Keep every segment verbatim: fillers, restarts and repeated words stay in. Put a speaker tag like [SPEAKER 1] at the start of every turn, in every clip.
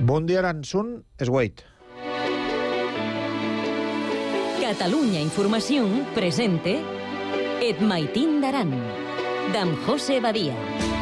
[SPEAKER 1] Bon dia, Aranzun, és Wait.
[SPEAKER 2] Catalunya Informació presente Et Maitín d'Aran, d'en José Badia.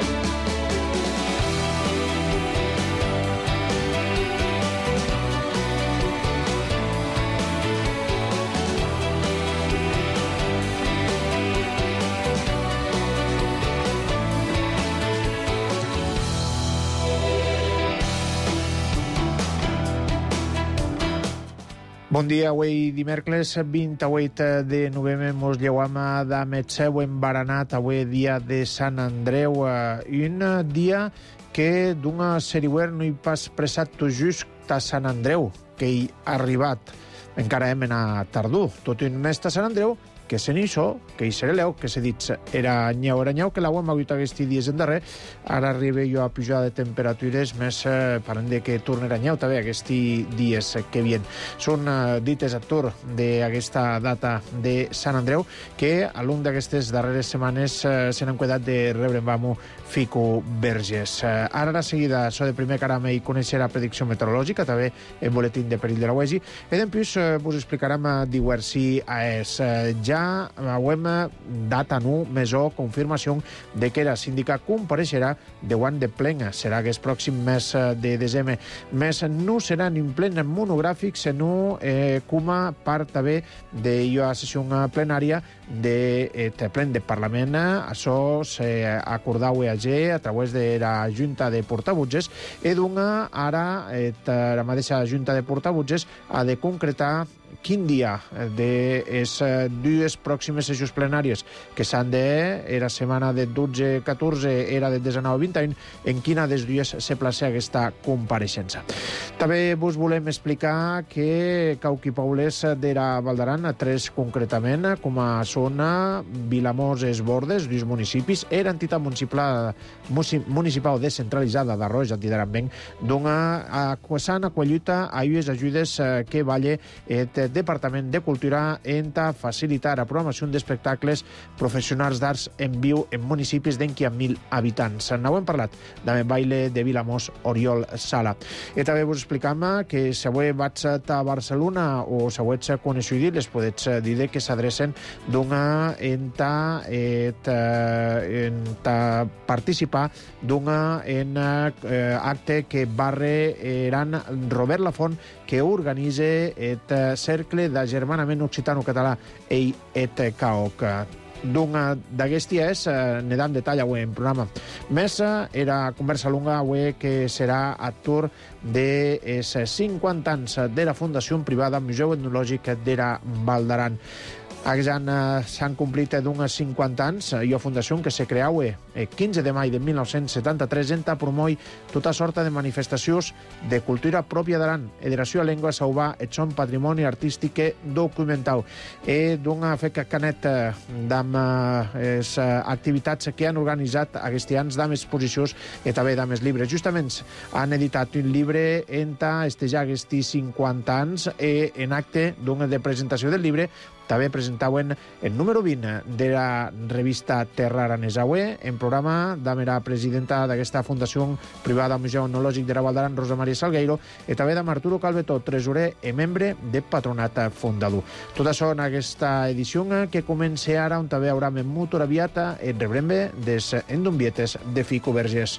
[SPEAKER 1] Bon dia, avui dimecres vint-i-vuit de novembre mos lleuam d'amet seu embaranat, avui dia de Sant Andreu, un dia que d'una seriuer no hi pas pressat tot just a Sant Andreu, que hi ha arribat. Encara hem anat tardor, tot un mes a Sant Andreu, que se n'hizo, que hi seré leu, que se dit era nyau, era nyau, que l'aigua m'ha hagut aquests dies en darrer, ara arriba jo a pujada de temperatures, més eh, parlant de que tornarà nyau també aquests dies que vien. Són eh, dites a tour d'aquesta data de Sant Andreu, que a l'un d'aquestes darreres setmanes eh, se n'han cuidat de rebre en Bamu Fico Verges. Eh, ara, a seguida, so de primer caram i conèixer la predicció meteorològica, també en boletín de perill de la U E S I, i després eh, vos explicarem eh, diversi a es. Eh, ja avem data nu, mesó, confirmació de que la síndica compareixerà davant de plena. Serà aquest pròxim mes de desembre. Més no serà ni un plen monogràfic, sinó eh, com a part també de la sessió plenària de eh, plen de Parlament. Això s'acordau a G a través de la Junta de Portavotges i d'una ara eh, la mateixa Junta de Portavotges ha de concretar quin dia de les dues pròximes sessions plenàries que s'han de, era setmana de dotze catorze, era de dinou vint i u, en quina dels dies se plaça aquesta compareixença. També vos volem explicar que Cauqui Paules de la Val d'Aran, tres concretament, com a zona Vilamós es Bordes, dos municipis, era entitat municipal, municipal descentralitzada d'Arroix, antidaranbenc, dona s'han acollit a les ajudes que valle et Departament de Cultura enta facilitar la programació d'espectacles professionals d'arts en viu en municipis d'enqui a mil habitants. N'heu parlat de baile de Vilamós Oriol Sala. I també vos explicam que si avui vaig a Barcelona o si avui ets coneixut, les podets dir que s'adrecen d'una enta, et, enta participar d'una en eh, acte que barre eran Robert Lafont, que organitza el Cercle d'Agermanament Occitano-Català ei et C A O C. D'una d'aquests dies n'edam detall avui en programa. Més era conversa longa avui que serà a tour de cinquanta anys de la Fundació Privada Museu Etnològic de la Val d'Aran. Aquest any s'han complit d'uns cinquanta anys i la fundació que se creau el quinze de maig de mil nou-cents setanta-tres enta promoi tota sorta de manifestacions de cultura pròpia d'Aran, ederació a llengua sauvà, et son patrimoni artístic documental. I d'una fe canet d'am les activitats que han organitzat aquests anys d'am exposicions i també d'am els llibres. Justament han editat un llibre enta estejar aquests cinquanta anys i en acte d'una de presentació del llibre també presentaven el número vint de la revista Terra Aranesa. Avui, en programa, de la presidenta d'aquesta Fundació Privada Museu Etnològic de la Val d'Aran, Rosa Maria Salgueiro, i també de Arturo Calvetó, tresorer i membre del Patronat fundador. Tot això en aquesta edició que comença ara, on també haurà molt aviat el rebrembe des endombietes de Fico Verges.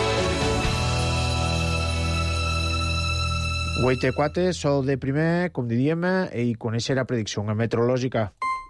[SPEAKER 1] Huit i quatre, sol de primer, com diríem, i conèixer la predicció meteorològica.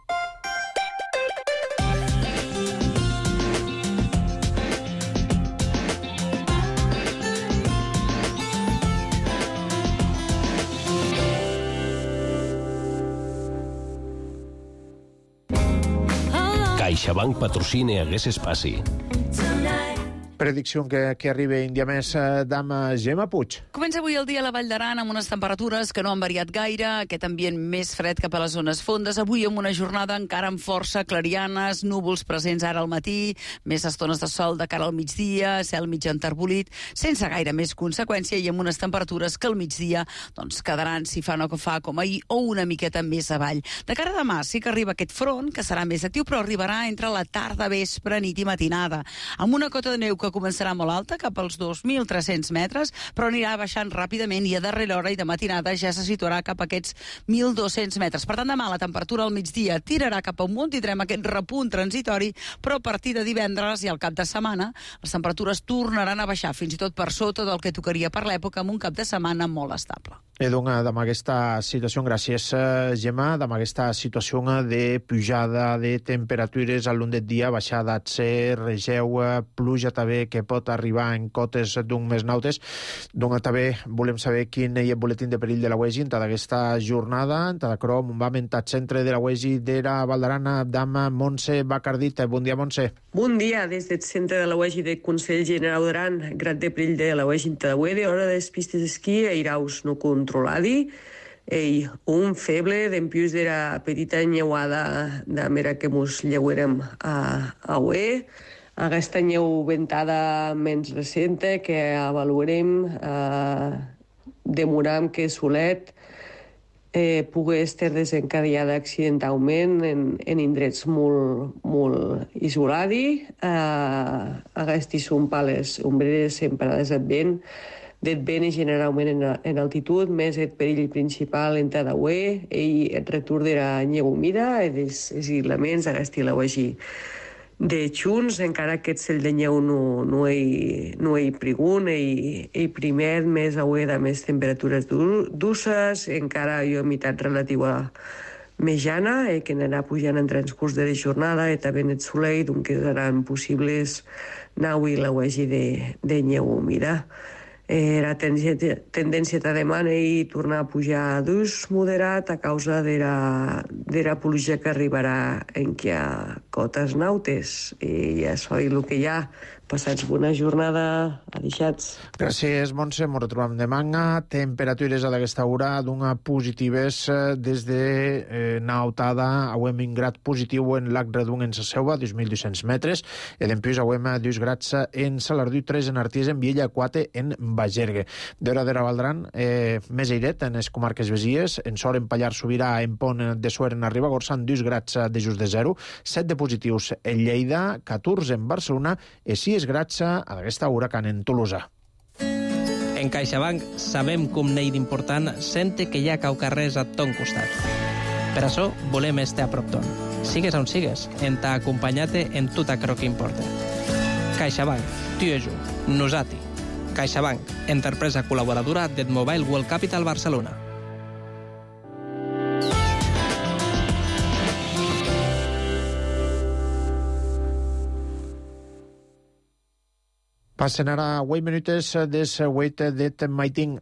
[SPEAKER 3] CaixaBank patrocina aquest espaci.
[SPEAKER 1] Predicció que, que arriba un dia més d'am Gemma Puig.
[SPEAKER 4] Comença avui el dia a la Vall d'Aran amb unes temperatures que no han variat gaire, aquest ambient més fred cap a les zones fondes, avui amb una jornada encara amb força clarianes, núvols presents ara al matí, més estones de sol de cara al migdia, cel mig enterbolit, sense gaire més conseqüència i amb unes temperatures que al migdia doncs, quedaran, si fa no que fa, com ahir, o una miqueta més avall. De cara a demà sí que arriba aquest front, que serà més actiu, però arribarà entre la tarda, vespre, nit i matinada, amb una cota de neu que que començarà molt alta, cap als dos mil tres-cents metres, però anirà baixant ràpidament i a darrera hora i de matinada ja se situarà cap a aquests mil dos-cents metres. Per tant, demà la temperatura al migdia tirarà cap amunt, tindrem aquest repunt transitori, però a partir de divendres i al cap de setmana les temperatures tornaran a baixar, fins i tot per sota del que tocaria per l'època, amb un cap de setmana molt estable.
[SPEAKER 1] E doncs, amb aquesta situació, gràcies, Gemma, amb aquesta situació de pujada de temperatures al llarg del dia, baixada de ser, regeu, pluja també que pot arribar en cotes d'un mes nautes, doncs també volem saber quin és el boletín de perill de la U E G I en tota aquesta jornada, en tota crom, un va mentat centre de la U E G I d'Era Valdarana, d'Ama Montse Bacardit. Bon dia, Montse.
[SPEAKER 5] Bon dia, des del centre de la U E G I de Consell General d'Aran, grad de perill de la U E G I en tota U E D, hora de les pistes d'esquí, airaus no controladi, ei, un feble d'empius d'era petita nyeuada de mera que mos lleuerem a, a U E. Aquesta nyeu ventada menys recente que avaluarem, eh, demoram que solet eh, pugui estar desencadenada accidentalment en, en indrets molt, molt isoladi. Eh, aquestes són pales ombreres semparades al vent, d'et vent i generalment en, en altitud, més el perill principal en cada U E i el retorn de la nyeu humida i dels elements d'aquesta la U E G I. De junts, encara que el cel de nyeu no, no, hi, no hi prigun, i, i primer més a U E de més temperatures dulces, encara hi ha humitat relativa mitjana, eh, que anirà pujant en transcurs de la jornada, i també en el soleil, doncs seran possibles nau i la U E G I de, de nyeu humida. Eh, la tendència, tendència de demana i tornar a pujar d'ús moderat a causa de la, de la pluja que arribarà en què hi ha cotes nautes. I ja és el que hi ha. Passats bona jornada, adeixats.
[SPEAKER 1] Gràcies, Montse. Ens retrobem demà. Temperatures a d'aquesta hora d'una positives des de eh, Nautada a un grad positiu en Lac Redung en Sasseua, dos mil dos-cents metres, i d'empius a un dos grads en Salardú, tres en Arties, en Viella, quatre en Bagergue. D'hora d'Era Valdran, eh, més airet en les comarques besies, en Sor, en Pallar, Sobirà, en Pont de Suer, en Ribagorça, en dos grads de just de zero, set de positius en Lleida, catorze en Barcelona, i sis grads a aquesta huracan en Tolosa.
[SPEAKER 6] En CaixaBank sabem com n'hi d'important sente que hi ha caucarrers a ton costat. Per això volem estar a prop ton. Sigues on sigues, en ta acompanyat-te en tot aquello que importa. CaixaBank, tu i jo, nosati. CaixaBank, empresa col·laboradora del Mobile World Capital Barcelona.
[SPEAKER 1] Passen ara vuit minutes des vuit d'et maiting.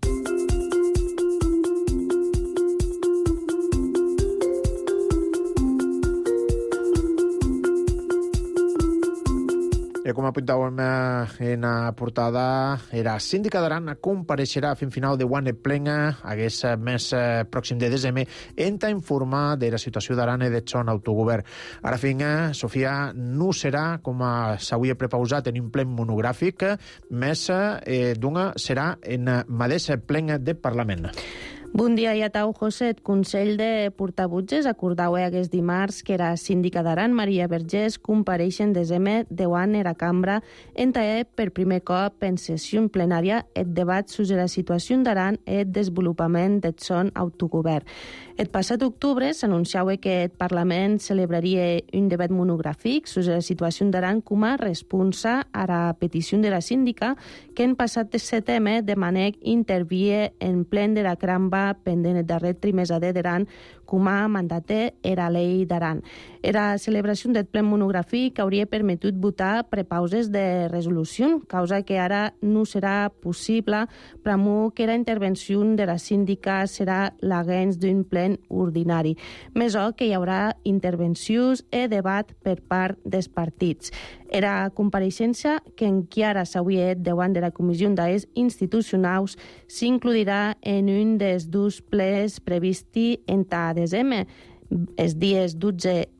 [SPEAKER 1] I com apuntàvem en la portada, era síndica d'Aran compareixerà a fin final de One Plena, hagués més pròxim de desembre, en ta informar de la situació d'Aran i de son autogovern. Ara fin, Sofia, no serà, com s'hauria prepausat en un plen monogràfic, més eh, d'una serà en mateix plen de Parlament.
[SPEAKER 7] Bon dia i a tau, José. El Consell de Portavutges acordau aquest dimarts que era síndica d'Aran, Maria Vergés, compareix en desembre davant era cambra en taer per primer cop en sessió plenària el debat sobre la situació d'Aran i el desenvolupament del son autogovern. El passat octubre s'anunciava que el Parlament celebraria un debat monogràfic sobre la situació d'Aran com a responsa a la petició de la síndica que en passat setembre demanà intervia en plen de la cramba pendent el darrer trimestre d'Aran com a mandater era llei d'Aran. Era celebració del ple monogràfic hauria permetut votar prepauses de resolució, causa que ara no serà possible, pramo que la intervenció de la síndica serà l'agens d'un ple ordinari. Més o que hi haurà intervencions i debat per part dels partits. Era compareixença que encara s'hauria fet davant de la Comissió d'Aes Institucionals s'includirà en un dels dos plens previsti en ta desembre, els dies dotze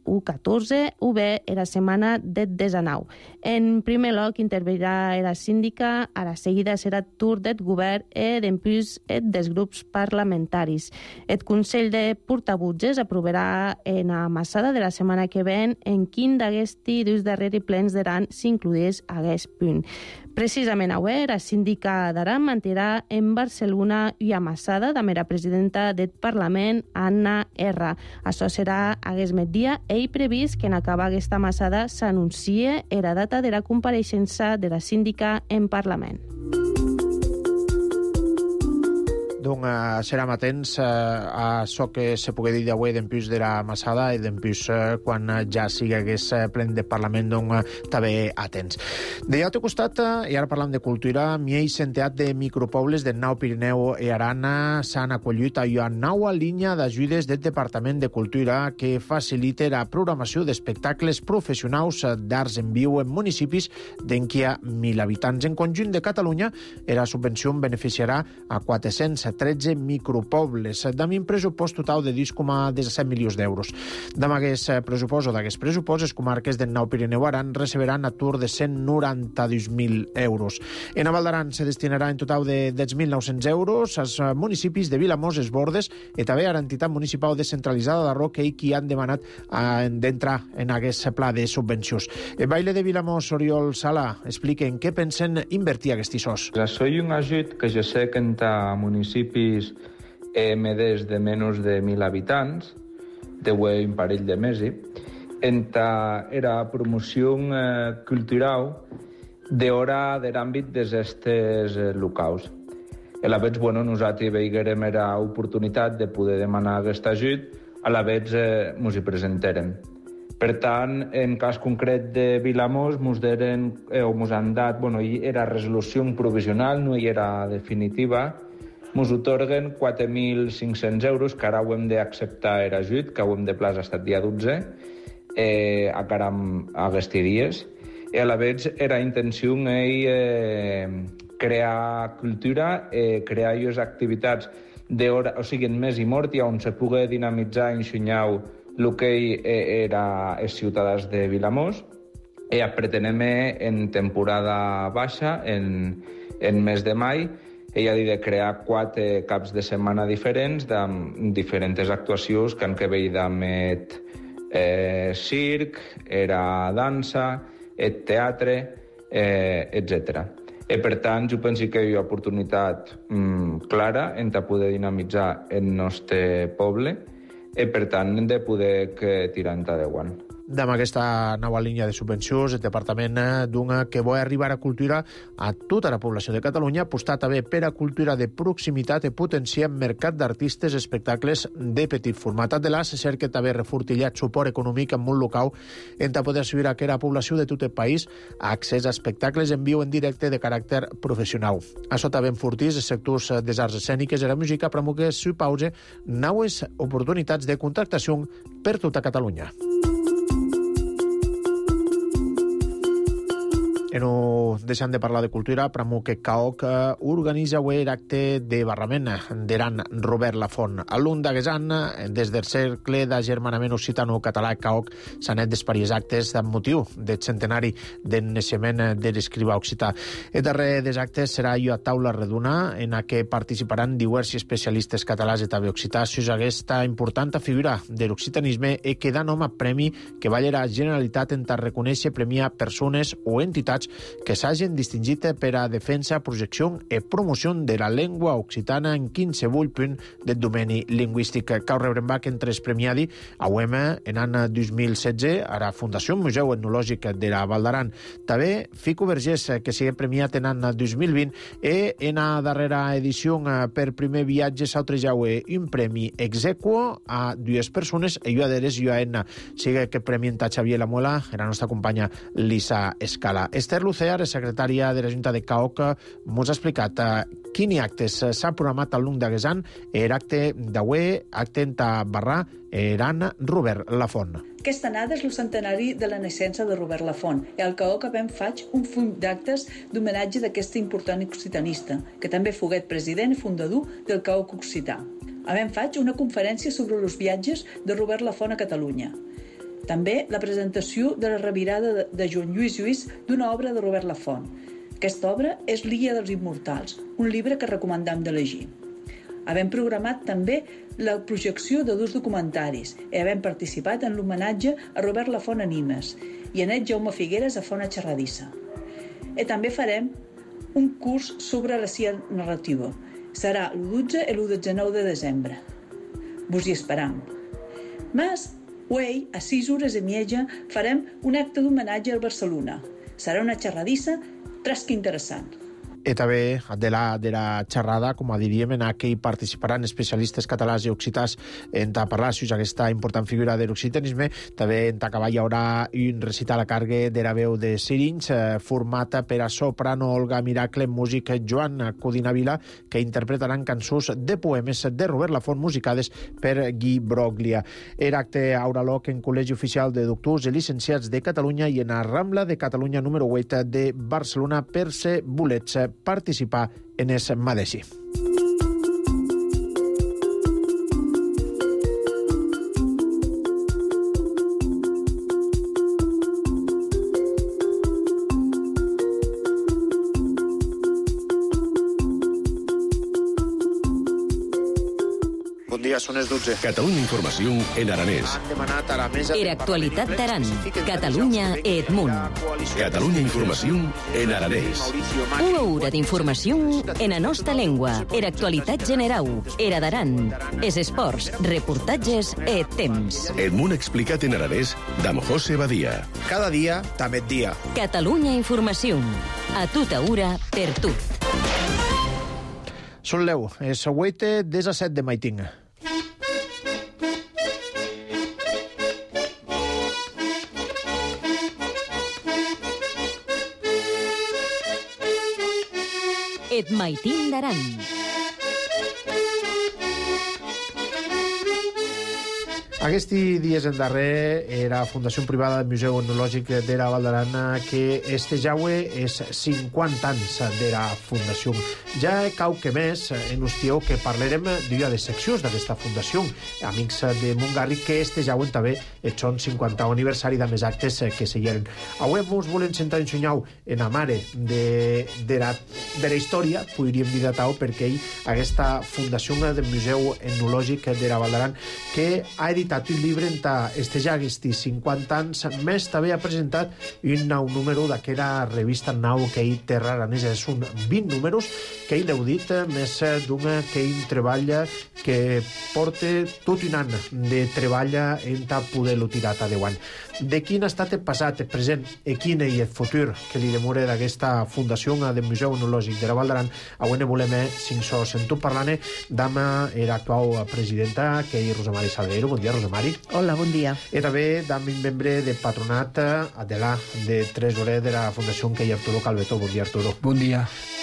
[SPEAKER 7] u catorze, u bé era setmana deth desanau. En primer lloc intervirà era síndica, a la seguida serà tur deth govern e dempús et des grups parlamentaris. Et Consell de Portavutges aprovarà en la massada de la setmana que ven en quin d'aguesti dus darreri plens d'Aran s'incluís aguest punt. Precisament avui, la síndica d'Aran mantirà en Barcelona i a Massada, de la presidenta del Parlament, Anna R. Això serà aguest migdia. Ell previst que en acabar aquesta massada s'anuncie la data de la compareixença de la síndica en Parlament.
[SPEAKER 1] Donc, uh, serem atents uh, a això que se pugui dir d'avui d'empús de la massada i d'empús uh, quan uh, ja sigui hagués uh, plen de Parlament, doncs uh, també atents. De l'altre costat, uh, i ara parlant de cultura, miei centeat de micropobles del Nau Pirineu i Arana s'han acollit a una nova línia d'ajudes del Departament de Cultura que facilita la programació d'espectacles professionals d'arts en viu en municipis d'en què hi ha mil habitants. En conjunt de Catalunya, la subvenció beneficiarà a quatre-cents tretze micropobles, amb un pressupost total de deu coma disset milions d'euros. D'amb aquest pressupost o d'aquest pressupost, les comarques del Nau Pirineu Aran receberan atur de cent noranta-dos mil euros. En a Val d'Aran se destinarà en total de deu mil nou-cents euros als municipis de Vilamòs, Es Bordes i també a l'entitat municipal descentralitzada de Roca i qui han demanat d'entrar en aquest pla de subvencions. El baile de Vilamòs, Oriol Sala, explica en què pensen invertir aquests sos.
[SPEAKER 8] Això és un ajut que jo sé que en ta municipis eh, medés de menys de mil habitants, de un parell de mesos, en ta era promoció eh, cultural d'hora de l'àmbit d'aquestes eh, locals. A la vegada, bueno, nosaltres veiguérem la oportunitat de poder demanar aquest ajut, a la vegada eh, ens hi presentarem. Per tant, en cas concret de Vilamòs, mos deren, eh, o mos han dat, bueno, era resolució provisional, no hi era definitiva, mos otorguen quatre mil cinc-cents euros, que ara ho hem d'acceptar era ajut, que ho hem de plaç estat dia dotze, eh, a caram a aquests dies. I a la vegada era intenció eh, crear cultura, eh, crear les activitats d'hora, o sigui, en més i mort, on se pugui dinamitzar i ensenyar el que eh, era els ciutadans de Vilamòs. I pretenem en temporada baixa, en, en mes de mai, ella ha dit de crear quatre caps de setmana diferents amb diferents actuacions que han que veure amb el eh, circ, era dansa, el teatre, eh, etcètera. I per tant, jo penso que hi ha oportunitat mm, clara en poder dinamitzar el nostre poble i per tant hem de poder que tirar endavant.
[SPEAKER 1] Amb aquesta nova línia de subvencions, el Departament d'una que vol arribar a cultura a tota la població de Catalunya, apostar també per a cultura de proximitat i potenciar mercat d'artistes i espectacles de petit format. De la se cerca també refortillat suport econòmic en món local en poder assegurar que la població de tot el país ha accés a espectacles en viu en directe de caràcter professional. Això també enfortís els sectors des arts escèniques i la música, però que supause noves oportunitats de contractació per tota Catalunya. I no deixant de parlar de cultura, però que C A O C organitza avui l'acte de barrament d'Aran Robert Lafont. A l'un d'Aguesan, des del Cercle d'Agermanament Occitano-Català C A O C s'han anat diversos actes amb motiu del centenari del naixement de l'escrivà occità. El darrer dels actes serà una taula redona en què participaran diversos especialistes catalans i també occitans sobre aquesta important figura de l'occitanisme i que da nom a premi que va la Generalitat en reconèixer premiar persones o entitats que s'hagin distingit per a defensa, projecció i promoció de la llengua occitana en qualsevol punt del domeni lingüístic. Cau Rebrenbach entre els premiadi a U E M en l'any dos mil setze a la Fundació Museu Etnològic de la Val d'Aran. També Fico Vergés, que s'ha premiat en l'any dos mil vint i en la darrera edició per primer viatge s'ha otorgat un premi exequo a dues persones i una d'elles jo en sigue que premi en Xavier Lamuela, la nostra companya Lisa Escala. Esther Lucear, secretària de la Junta de C A O C, ens ha explicat quins actes s'ha programat al l'un d'Aguesan, l'acte d'avui, acte en Barrà, Aran Robert Lafont.
[SPEAKER 9] Aquesta anada és el centenari de la naixença de Robert Lafont i al C A O C ben faig un full d'actes d'homenatge d'aquest important occitanista, que també foguet president i fundador del C A O C Occità. Ben faig una conferència sobre els viatges de Robert Lafont a Catalunya. També la presentació de la revirada de, de Joan Lluís Lluís d'una obra de Robert Lafont. Aquesta obra és L'Illa dels Immortals, un llibre que recomanem de llegir. Havem programat també la projecció de dos documentaris i havem participat en l'homenatge a Robert Lafont a Nimes i a Net Jaume Figueres a Fona Xerradissa. I també farem un curs sobre la ciència narrativa. Serà l'u dotze i l'u dinou de desembre. Vos hi esperam. Mas, avui, a sis hores i mitja, farem un acte d'homenatge al Barcelona. Serà una xerradissa trasca interessant.
[SPEAKER 1] I també de la, de la xerrada, com a diríem, en què hi participaran especialistes catalans i occitans en ta parlar sobre aquesta important figura de l'occitanisme. També en ta cavall hi haurà un recital a càrrec de la veu de Sirins, eh, format per a soprano Olga Miracle, músic Joan Codina Vila, que interpretaran cançons de poemes de Robert Lafont musicades per Guy Broglia. Era acte haurà lloc en Col·legi Oficial de Doctors i Llicenciats de Catalunya i en la Rambla de Catalunya número vuit de Barcelona per ser bolets participar en es madeixi. Bon dia, són les dotze.
[SPEAKER 3] Catalunya Informació en aranès.
[SPEAKER 1] Han demanat a la mesa...
[SPEAKER 2] Era actualitat d'Aran. Catalunya Edmunt.
[SPEAKER 3] Catalunya Informació en aranès.
[SPEAKER 2] Una hora d'informació en la nostra llengua. Era actualitat generau. Era d'Aran. Es esports, reportatges e temps.
[SPEAKER 3] Edmunt explicat en aranès d'Am José Badia.
[SPEAKER 1] Cada dia, també dia.
[SPEAKER 2] Catalunya Informació. A tota hora, per tot.
[SPEAKER 1] Són l'eu, és huete disset de maiting.
[SPEAKER 2] Et maitin d'Aran.
[SPEAKER 1] Aquests dies en darrer era Fundació Privada del Museu Etnològic de la Val d'Aran que este jaue és cinquanta anys de la Fundació. Ja cau que més en ustió que parlarem d'una de seccions d'aquesta Fundació, amics de Montgarri, que este jaue també són cinquanta aniversari de més actes que se lleren. Avui ens volem centrar en Sunyau, en la mare de, de, la, de la història, podríem dir de tau, perquè ell, aquesta Fundació del Museu Etnològic de la Val d'Aran, que ha editat un llibre en este ja aquests cinquanta anys, més també ha presentat un nou número d'aquella revista nou que ell té raranesa. És un vint números que ell l'heu dit, més d'una que ell treballa, que porta tot un any de treballa en ta poder-lo tirar a deu anys. De quin ha estat el passat, el present, i quin és el futur que li demora d'aquesta Fundació del Museu Etnològic de la Val d'Aran. Avui ne volem cinc so sentir parlant d'ama l'actual presidenta, que és Rosa Mari Salgueiro. Bon dia, Rosa Mari.
[SPEAKER 10] Hola, bon dia.
[SPEAKER 1] I també d'ami membre del patronat de la de tresorer de la Fundació, que és Arturo Calvetó. Bon dia, Arturo.
[SPEAKER 11] Bon dia.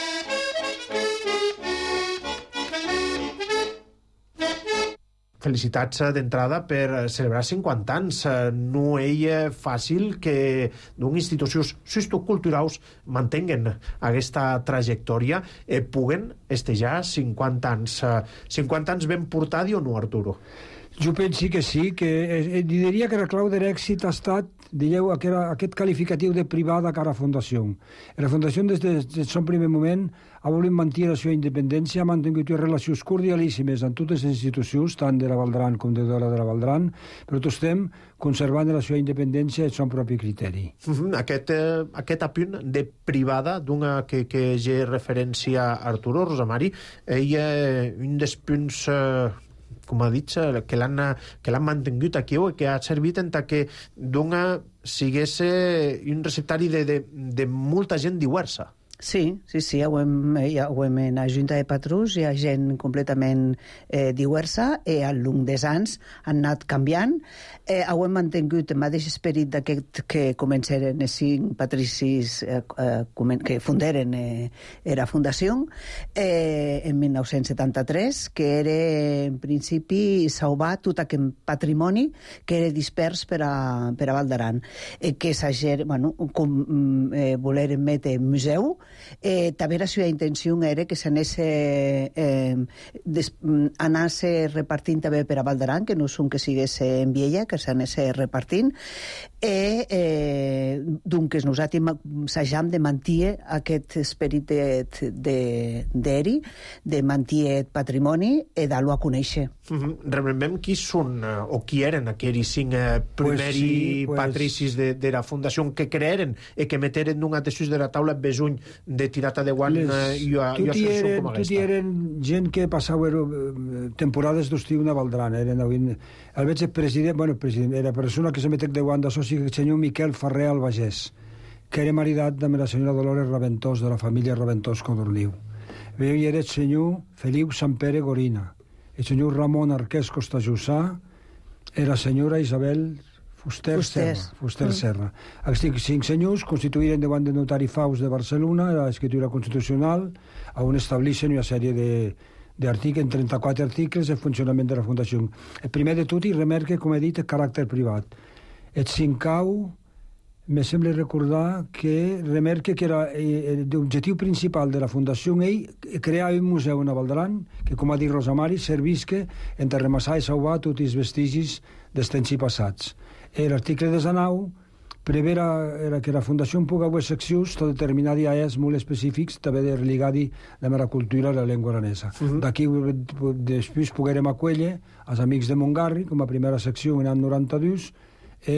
[SPEAKER 1] Felicitats d'entrada per celebrar cinquanta anys. No és fàcil que d'unes institucions socioculturals mantenguen aquesta trajectòria i puguen estejar cinquanta anys. cinquanta anys ben portats o no, Arturo?
[SPEAKER 11] Jo penso que sí, que eh, diria que la clau de l'èxit ha estat, dieu, aquest, aquest qualificatiu de privada cara a Fundació. La Fundació, des de, des del seu primer moment, ha volgut mantenir la seva independència, ha mantingut relacions cordialíssimes amb totes les institucions, tant de la Val d'Aran com de la de la Val d'Aran, però tots estem conservant la seva independència i el seu propi criteri.
[SPEAKER 1] Uh-huh. Aquest, eh, aquest apunt de privada, d'una que, que ja referència a Arturo, Rosa Mari, ella, un dels punts... Eh, com ha dit, que l'han que l'han mantingut aquí, o que ha servit en que d'una sigués un receptari de, de, de molta gent diversa.
[SPEAKER 10] Sí, sí, sí, ho hem, ja ho hem en la Junta de Patrons, hi ha gent completament eh, diversa, i al llarg dels anys han anat canviant. Eh, ho hem mantingut el mateix esperit d'aquest que començaren els cinc patricis eh, eh, que funderen eh, la Fundació eh, en mil nou-cents setanta-tres, que era en principi salvar tot aquest patrimoni que era dispers per a, per a Val d'Aran, eh, que s'ha, bueno, com eh, voler emetre museu, eh, també la seva intenció era que s'anés eh, eh, des, anés repartint també per a Val d'Aran, que no és un que sigués en Viella, que s'anés repartint, i eh, doncs nosaltres s'hagam de mantenir aquest esperit d'eri, de mantenir el patrimoni i dar-lo a conèixer.
[SPEAKER 1] Mm-hmm. Remembrem qui són o qui eren aquells cinc eh, primers pues sí, pues... patricis de, de la fundació que creeren i que meteren d'un atesús de la taula besuny de tirata de guant Les... eh, i a, i a
[SPEAKER 11] eren, com aquesta. Tot eren gent que passava eh, temporades d'estiu a Val d'Aran. Eren, el veig president, bueno, president, era persona que se metec de guant d'associ, el senyor Miquel Ferrer Albagés, que era maridat amb la senyora Dolores Raventós, de la família Raventós Codorniu. Veu i era el senyor Feliu Sampere Gorina, el senyor Ramon Arquès Costajussà, era la senyora Isabel Fuster Serra. Fuster Serra. Aquests cinc senyors constituïren davant de notari Faust de Barcelona l'escriptura constitucional, on establixen una sèrie de d'articles, en trenta-quatre articles, el funcionament de la Fundació. El primer de tot, i remarca, com he dit, el caràcter privat. El cincau, me sembla recordar que remarca que era l'objectiu principal de la Fundació ell crear un museu a Val d'Aran que, com ha dit Rosamari, servisca entre remassar i salvar tots els vestigis dels temps i passats. L'article de Zanau prevera era que la Fundació pugui haver seccions tot determinades idees molt específics també de religadi de la cultura i la llengua aranesa. Uh-huh. D'aquí després poguérem acollir els amics de Montgarri com a primera secció en l'any noranta-dos i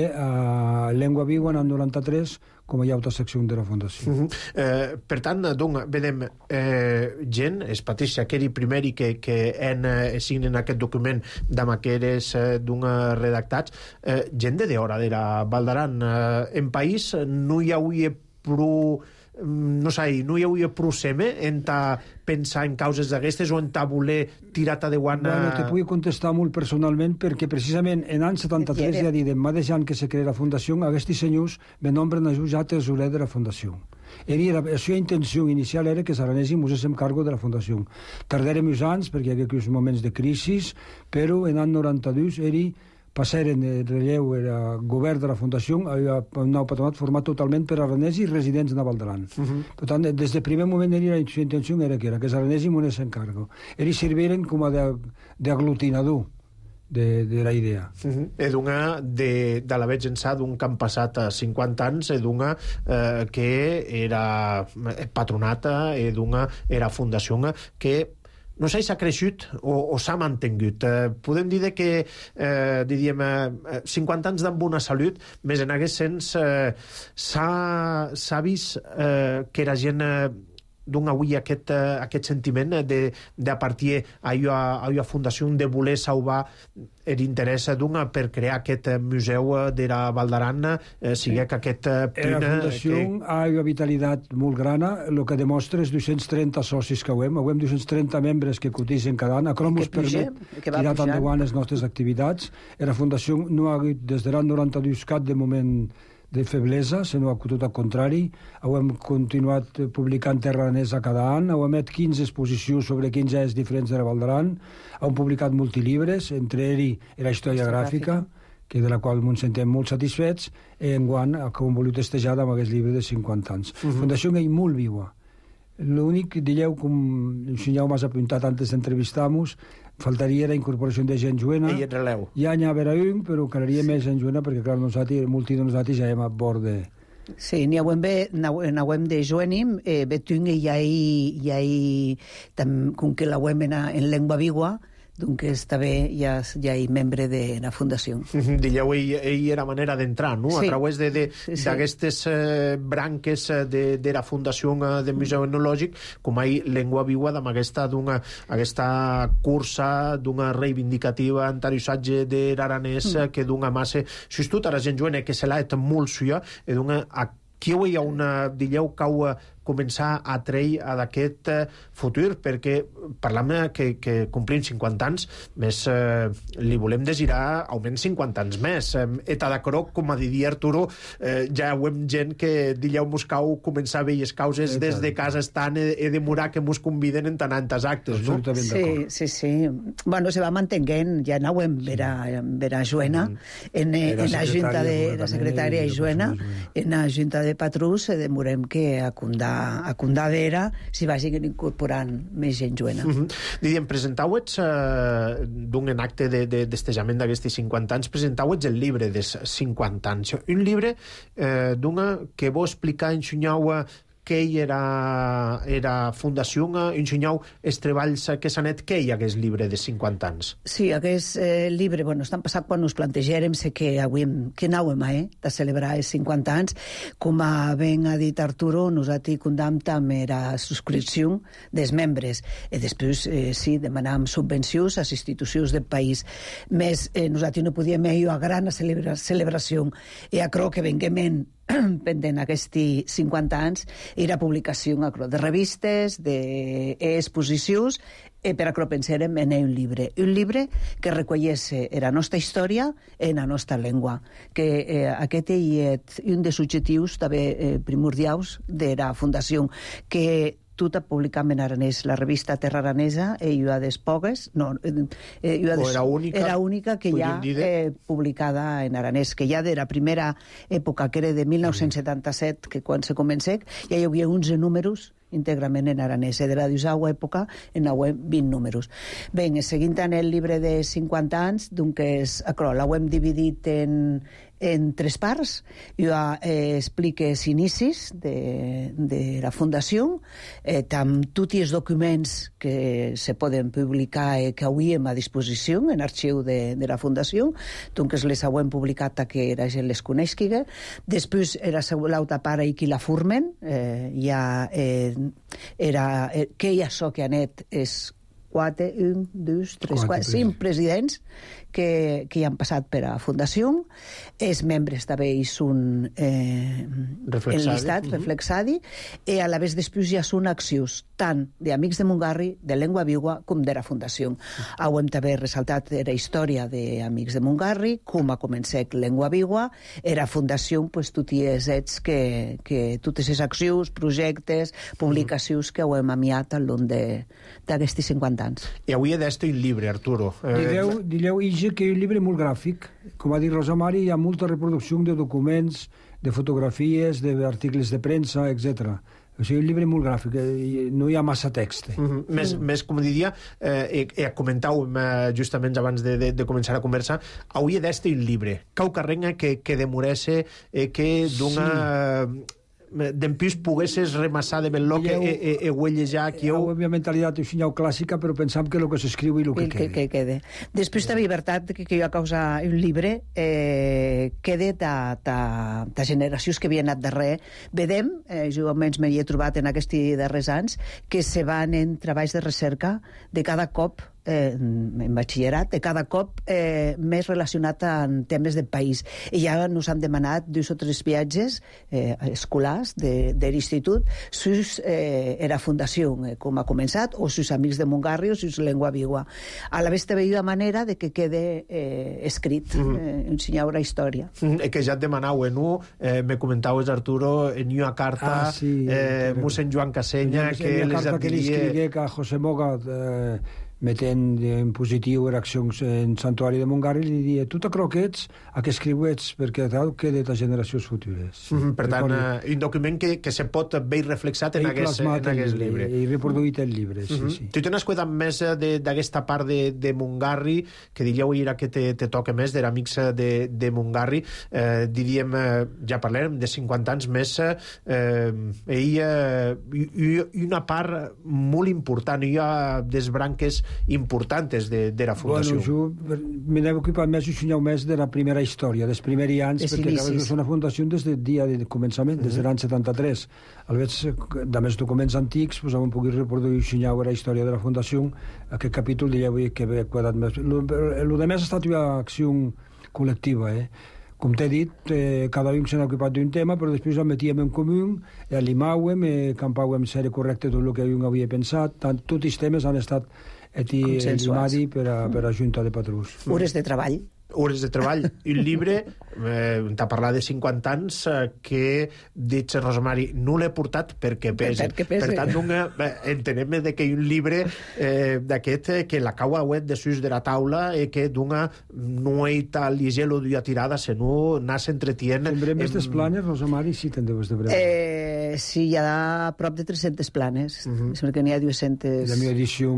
[SPEAKER 11] a Llengua Viva en l'any noranta-tres com a altra secció de la Fundació.
[SPEAKER 1] Uh-huh. eh, per tant, doncs, vedem eh, gent, es pateix aquell primer que, que en, eh, signen aquest document d'amb aqueres eh, d'un redactats, eh, gent de d'hora de la Val d'Aran. Eh, en país no hi hauria prou no sé, no hi hauria prou seme en ta pensar en causes d'aquestes o en ta voler tirar-te de guana...
[SPEAKER 11] Bueno, te puc contestar molt personalment perquè precisament en l'any setanta-tres ja dit, en mateix any que se crea la Fundació, aquests senyors me nombren a jo ja tesorer de la Fundació. Era, la seva intenció inicial era que s'aranesi muséssim cargo de la Fundació. Tardarem uns anys perquè hi havia aquells moments de crisi, però en l'any noranta-dos era passaren el relleu el govern de la Fundació a un nou patronat format totalment per aranesi i residents de Val d'Aran. Uh-huh. Per tant, des del primer moment la intenció era que era que s'aranesi monés en cargo. Ells serviren com a d'aglutinador de, de la idea.
[SPEAKER 1] Uh-huh. E d'una de, de l'haver llençat d'un que han passat a cinquanta anys, e d'una eh, que era patronata, e d'una era fundació que no sé si s'ha creixut o, o s'ha mantingut. Eh, podem dir que eh, diríem, eh, cinquanta anys d'amb una salut, més en aquest sens eh, s'ha vist eh, que era gent eh, d'un avui aquest, uh, aquest sentiment de, de a partir a una fundació de voler salvar l'interès d'una per crear aquest museu de la Val d'Aran, eh, sigui que aquest...
[SPEAKER 11] Eh, la fundació que... ha una vitalitat molt grana, el que demostra és dos-cents trenta socis que ho hem, ho hem dos-cents trenta membres que cotitzen cada any, a com ens permet tirar tant endavant les nostres activitats. La fundació no ha hagut des de l'any noranta-dos cap de moment de feblesa, sinó tot al contrari. Hem continuat publicant terra aranesa cada any, hem fet quinze exposicions sobre quinze anys diferents de la Val d'Aran, hem publicat multilibres, entre ells la història gràfica, que de la qual ens sentem molt satisfets, i enguany hem volut festejar amb aquest llibre de cinquanta anys. Uh-huh. Fundació és molt viva. L'únic, dieu, com el senyor m'has apuntat antes d'entrevistar-nos, faltaria la incorporació de gent juena.
[SPEAKER 1] I en releu.
[SPEAKER 11] Ja n'hi haurà un, però calaria més gent juena, perquè, clar, nosaltres, molti de nosaltres ja hem a bord de...
[SPEAKER 10] Sí, n'hi hauem de juenim, eh, betun i ja hi, com que l'hauem en llengua vigua, doncs també ja, ja hi membre de la Fundació.
[SPEAKER 1] Dilleu, ell, ell era manera d'entrar, no? Sí. A través d'aquestes sí, sí. eh, branques de, de la Fundació de Museu Etnològic, com hi llengua viva amb aquesta, aquesta cursa d'una reivindicativa antariusatge de l'aranès mm. que d'una massa... Si és tota la gent joven que se l'ha et molt suia, i d'una... Qui hi ha una... Dilleu, cau començar a treure d'aquest eh, futur, perquè parlam que, que complim cinquanta anys, més eh, li volem desirar almenys cinquanta anys més. Eh, eta de croc, com a diria Arturo, eh, ja ho hem gent que dilleu mos cau començar a veies causes des de casa estan e, e demorar que mos conviden en tantes actes, no?
[SPEAKER 10] Sí, sí, sí. Bueno, se va mantenint, ja anàvem vera, vera Joena, en, en la junta de la secretària Joena, en la junta de patrus, demorem que acundar a, a Condadera s'hi vagin incorporant més gent joena.
[SPEAKER 1] Uh -huh. Diguem, presentauets eh, d'un acte de, de destejament d'aquests cinquanta anys, presentauets el llibre dels cinquanta anys. Un llibre eh, d'una que vos explicar en xunyau què hi era, era fundació, en xunyau els treballs que s'han fet, què hi ha aquest llibre de cinquanta anys?
[SPEAKER 10] Sí, aquest eh, llibre, bueno, estan passat quan us plantejarem, sé que avui que anàvem eh, de celebrar els cinquanta anys, com a ben ha dit Arturo, nosaltres condam també era subscripció dels membres, i després eh, sí, demanàvem subvencions a les institucions del país, més eh, nosaltres no podíem ir a gran celebra celebració, i a cro que venguem pendent aquests cinquanta anys era publicació de revistes, d'exposicions, i per a pensarem en un llibre. Un llibre que recollisse la nostra història en la nostra llengua, que eh, aquest és un dels objectius també eh, primordials de la Fundació, que tota publicam en aranès. La revista Terra Aranesa, eh, ua des pogues, no, eh, ua des,
[SPEAKER 1] era única,
[SPEAKER 10] era única que ja eh, publicada en aranès, que ja de la primera època, que era de mil nou-cents setanta-set, que quan se comencé, ja hi havia onze números íntegrament en aranès, de la deusaua època en la web vint números. Bé, seguint en el llibre de cinquanta anys, doncs la hem dividit en, en tres parts. Jo eh, explique els inicis de, de la Fundació, eh, amb tots els documents que se poden publicar eh, que avui hem a disposició en l'arxiu de, de la Fundació, doncs les hem publicat a que la gent les coneixi. Després, l'altra part i qui la formen, eh, ja eh, era, eh, que ja so que ha net és quatre, un, dos, tres, quatre, cinc presidents que, que hi han passat per a la Fundació. Els membres també hi són eh, enlistats, uh -huh. reflexadi, i a la vegada després ja són accions tant d'Amics de Montgarri, de Llengua Viva, com de la Fundació. Uh -huh. Hem també ressaltat la història d'Amics de Montgarri, com ha començat Llengua Viva, era Fundació, pues, tot i els ets que, que totes les accions, projectes, publicacions que hem amiat al long d'aquests cinquanta anys.
[SPEAKER 1] I avui he d'estar un llibre, Arturo. Eh,
[SPEAKER 11] Dileu, dileu Ige, que és un llibre molt gràfic. Com ha dit Rosa Mari, hi ha molta reproducció de documents, de fotografies, d'articles de premsa, etcètera. O sigui, un llibre molt gràfic, no hi ha massa text.
[SPEAKER 1] Mm -hmm. més, mm. més, com diria, eh, eh, comentàvem eh, justament abans de, de, de començar a conversar, hauria d'estar un llibre, cau carrenga que, que demoresse, eh, que d'una... Sí. d'empús poguesses remassar de ben lo que he, he, he huellejar aquí.
[SPEAKER 11] Heu havia mentalitat xinyau clàssica, però pensam que el que s'escriu i el que
[SPEAKER 10] el
[SPEAKER 11] quede.
[SPEAKER 10] Que, que quede. Després de veritat que, que jo a causa un llibre eh, quede ta, ta, ta generacions que havien anat darrere. Vedem, eh, jo almenys m'hi he trobat en aquests darrers anys, que se van en treballs de recerca de cada cop eh, en batxillerat, de cada cop eh, més relacionat amb temes del país. I ja nos han demanat dos o tres viatges eh, escolars de, de l'institut, sus eh, era fundació, eh, com ha començat, o sus Amics de Montgarri, o sus Llengua Viva. A la vegada veia manera de que quede eh, escrit, mm -hmm. eh, ensenyar la història.
[SPEAKER 1] Mm -hmm. Que ja et demanau en un, eh, me comentaves, Arturo, en una carta, ah, sí, eh, mossèn Joan Casenya, que
[SPEAKER 11] en
[SPEAKER 1] les
[SPEAKER 11] carta que li escrigué a José Moga, eh, metent en positiu accions en Santuari de Montgarri, li diria, tu te croquets a que escriuets perquè tal que de les generacions futures. Sí.
[SPEAKER 1] Mm -hmm, per tant, uh, un document que, que se pot veure reflexat en aquest, en aquest llibre.
[SPEAKER 11] I reproduït el llibre, sí, mm -hmm. sí.
[SPEAKER 1] Tu t'has cuidat més d'aquesta part de, de Montgarri, que diríeu era que te, te toca més, d'era amics de, de Montgarri. Eh, diríem, eh, ja parlem de cinquanta anys més, eh, ell, eh, i una part molt important, hi ha des branques importantes de, de la Fundació.
[SPEAKER 11] Bueno, jo me n'he ocupat més, jo més de la primera història, dels primers anys,
[SPEAKER 10] des
[SPEAKER 11] perquè
[SPEAKER 10] inicis.
[SPEAKER 11] és una fundació des del dia de començament, des de l'any setanta-tres. A més, de més documents antics, pues, hem pogut reproduir la història de la Fundació. Aquest capítol, diria avui, que he quedat més... El de més ha estat una acció col·lectiva, eh? Com t'he dit, eh, cada un s'ha ocupat d'un tema, però després el metíem en comú, alimàvem, eh, campàvem ser correcte tot el que un havia pensat. Tant, tots els temes han estat elimats per a, per a Junta de Patrus.
[SPEAKER 10] Hores de treball.
[SPEAKER 1] hores de treball. I un llibre, eh, t'ha parlat de cinquanta anys, eh, que, dit Rosemari, no l'he portat perquè pese.
[SPEAKER 10] Per, per, per
[SPEAKER 1] tant, una, eh, entenem de que hi ha un llibre eh, d'aquest eh, que la caua web de sus de la taula i eh, que d'una no he tal llegir-lo d'una tirada, sinó nas entretient.
[SPEAKER 11] Tindrem aquestes planes, Rosemari, sí te'n deus de breu.
[SPEAKER 10] Eh, sí, hi ha prop de tres-centes planes. Uh -huh. Sembla que n'hi ha dues-centes...
[SPEAKER 11] La meva edició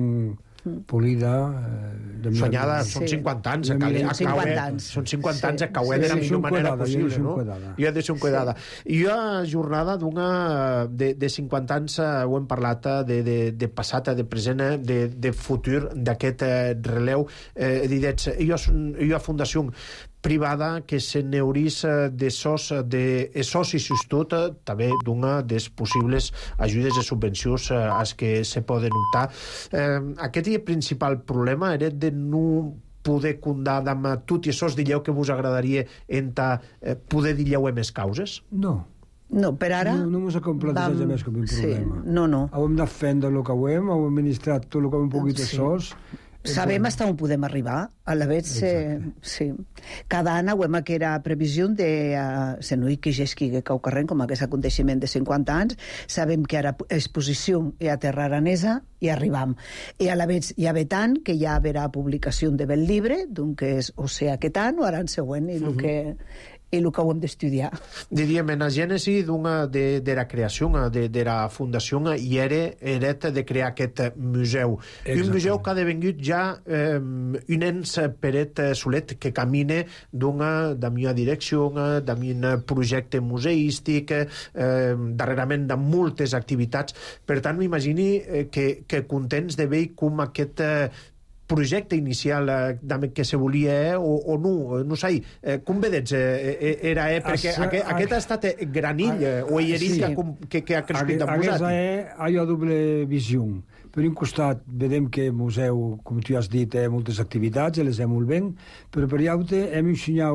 [SPEAKER 11] polida... Eh,
[SPEAKER 1] Soñada, són sí. cinquanta anys. A Cali, a cinquanta anys. Són cinquanta anys, a Cauè sí. de la millor manera possible, no? Jo he de ser un cuidada. I jo, a jornada d'una de, de cinquanta anys, ho hem parlat de, de, de passat, de present, de, de futur, d'aquest eh, releu. Eh, didets, jo, jo a Fundació privada que se neurís de sos de sos i sustot també d'una des possibles ajudes de subvencions als que se poden optar. Eh, aquest i el principal problema era de no poder condar amb tot i sos dilleu que vos agradaria enta eh, poder dilleu més causes?
[SPEAKER 11] No.
[SPEAKER 10] No, per ara...
[SPEAKER 11] No, no mos ha plantejat vam... més com un problema.
[SPEAKER 10] Sí, no, no.
[SPEAKER 11] Hem de fendre el que ho hem, hem administrat tot el que hem pogut sí. sos.
[SPEAKER 10] Sabem fins on podem arribar. A la vez, eh, sí. Cada any hem que era previsió de uh, se no hi que gesqui que cau carrer com aquest aconteixement de cinquanta anys. Sabem que ara exposició i a Terra Aranesa i arribam. I a la vez hi ha tant que ja haurà publicació de bel llibre, d'un que és o sea aquest any o ara en següent, i el uh -huh. que i el que ho hem d'estudiar.
[SPEAKER 1] Diríem, en la gènesi d'una de, de la creació de, de la fundació i era, era de crear aquest museu. Exactament. Un museu que ha devengut ja eh, un ens peret solet que camina d'una de una direcció, d'un projecte museístic, eh, darrerament de moltes activitats. Per tant, m'imagini que, que contents de veure com aquest eh, projecte inicial eh, que se volia eh, o, o no, no sé, eh, com vedets eh, era, eh, perquè Asa, aquest, aquest ha estat granill eh, o eierit sí. que, que, que ha crescut d'embosat.
[SPEAKER 11] Aquesta hi ha doble visió. Per un costat, vedem que el museu, com tu has dit, té moltes activitats, les hem molt bé, però per l'altre hem ensenyat,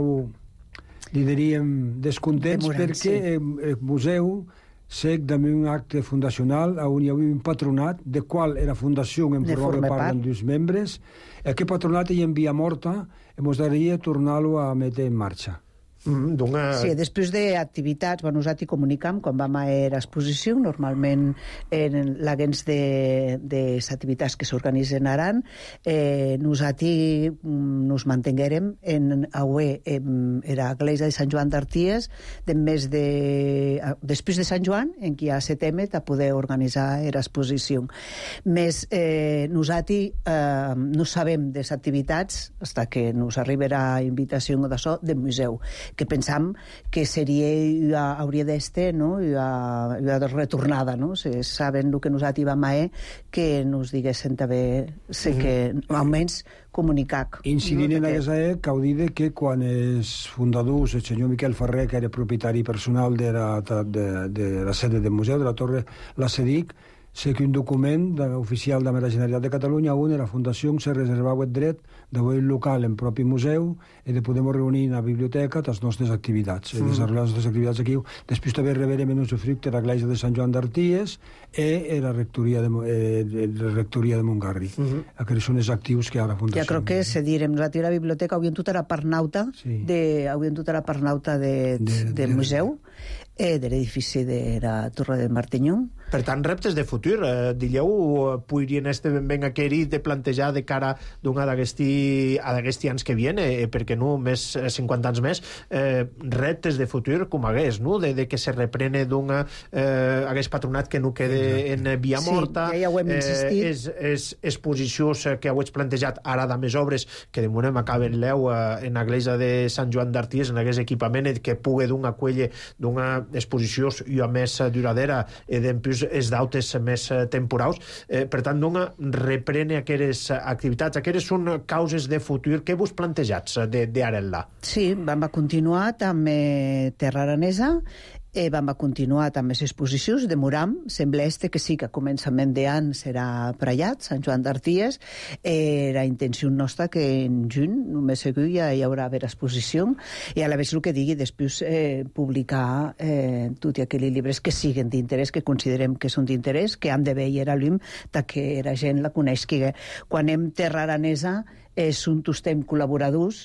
[SPEAKER 11] li diríem, descontents Demorant, perquè sí. el museu sec també un acte fundacional on hi havia un patronat de qual era fundació en forma part dels membres. Aquest patronat hi envia morta i ens agradaria tornar-lo a metre en marxa.
[SPEAKER 1] Mm,
[SPEAKER 10] sí, després d'activitats, bueno, nosaltres comunicam quan vam a l'exposició, normalment en l'agents de, de les activitats que s'organitzen a Aran, eh, nosaltres nos mantenguérem en aué, era l'església de Sant Joan d'Arties, de més de, després de Sant Joan, en què hi ha setemet a poder organitzar l'exposició. Més, eh, nosaltres eh, no sabem de les activitats fins que nos arribarà invitació d'això del museu, que pensam que seria, hauria d'este, no?, la retornada, no? Se saben el que nosaltres vam a que nos diguessin també, sé que almenys comunicar.
[SPEAKER 11] Incidint en aquesta e, cal dir que quan els fundadors, el senyor Miquel Ferrer, que era propietari personal de la, de, de la sede del museu, de la Torre La Sedic, sé que un document oficial de la Generalitat de Catalunya on la Fundació se reservava el dret de veure el local en propi museu i de poder reunir en la biblioteca les nostres activitats, mm. desenvolupar les nostres activitats aquí. Després també reberem en usufructe la l'església de Sant Joan d'Arties i la rectoria de, eh, la rectoria de Montgarri. Mm -hmm. Aquests són els actius que ha la Fundació.
[SPEAKER 10] Ja crec que se direm, nosaltres a la biblioteca hauríem tota la part nauta, sí. de, hauríem tota la part nauta de, de, del de, museu, eh, de l'edifici de la Torre del Martinyó.
[SPEAKER 1] Per tant, reptes de futur. Eh, dilleu, podrien este ben ben aqueri de plantejar de cara d'una d'aquesti anys que viene, eh, perquè no, més cinquanta anys més, eh, reptes de futur com hagués, no?, de, de que se reprene d'una eh, hagués patronat que no quede en via morta.
[SPEAKER 10] Sí, ja ho hem insistit.
[SPEAKER 1] Eh, és, és exposicions que heu plantejat ara de més obres que de moment acaben l'eu eh, en l'església de Sant Joan d'Arties, en aquest equipament que pugui d'una quelle d'una exposició i a més duradera i d'empús és d'autes més temporals. Eh, per tant, doncs, reprene aquestes activitats. Aquestes són causes de futur que vos plantejats d'ara enlà.
[SPEAKER 10] Sí, vam a continuar amb eh, Terra Aranesa, eh, vam a continuar amb les exposicions de Muram. Sembla este que sí, que a començament d'any serà Prallat, Sant Joan d'Arties. Eh, la intenció nostra que en juny, només segur, ja hi haurà haver exposició i a la vegada el que digui després eh, publicar eh, tots aquells llibres que siguen d'interès, que considerem que són d'interès, que han de veure a l'U I M, que la gent la coneix. Quan hem Terra Aranesa és un tostem col·laboradors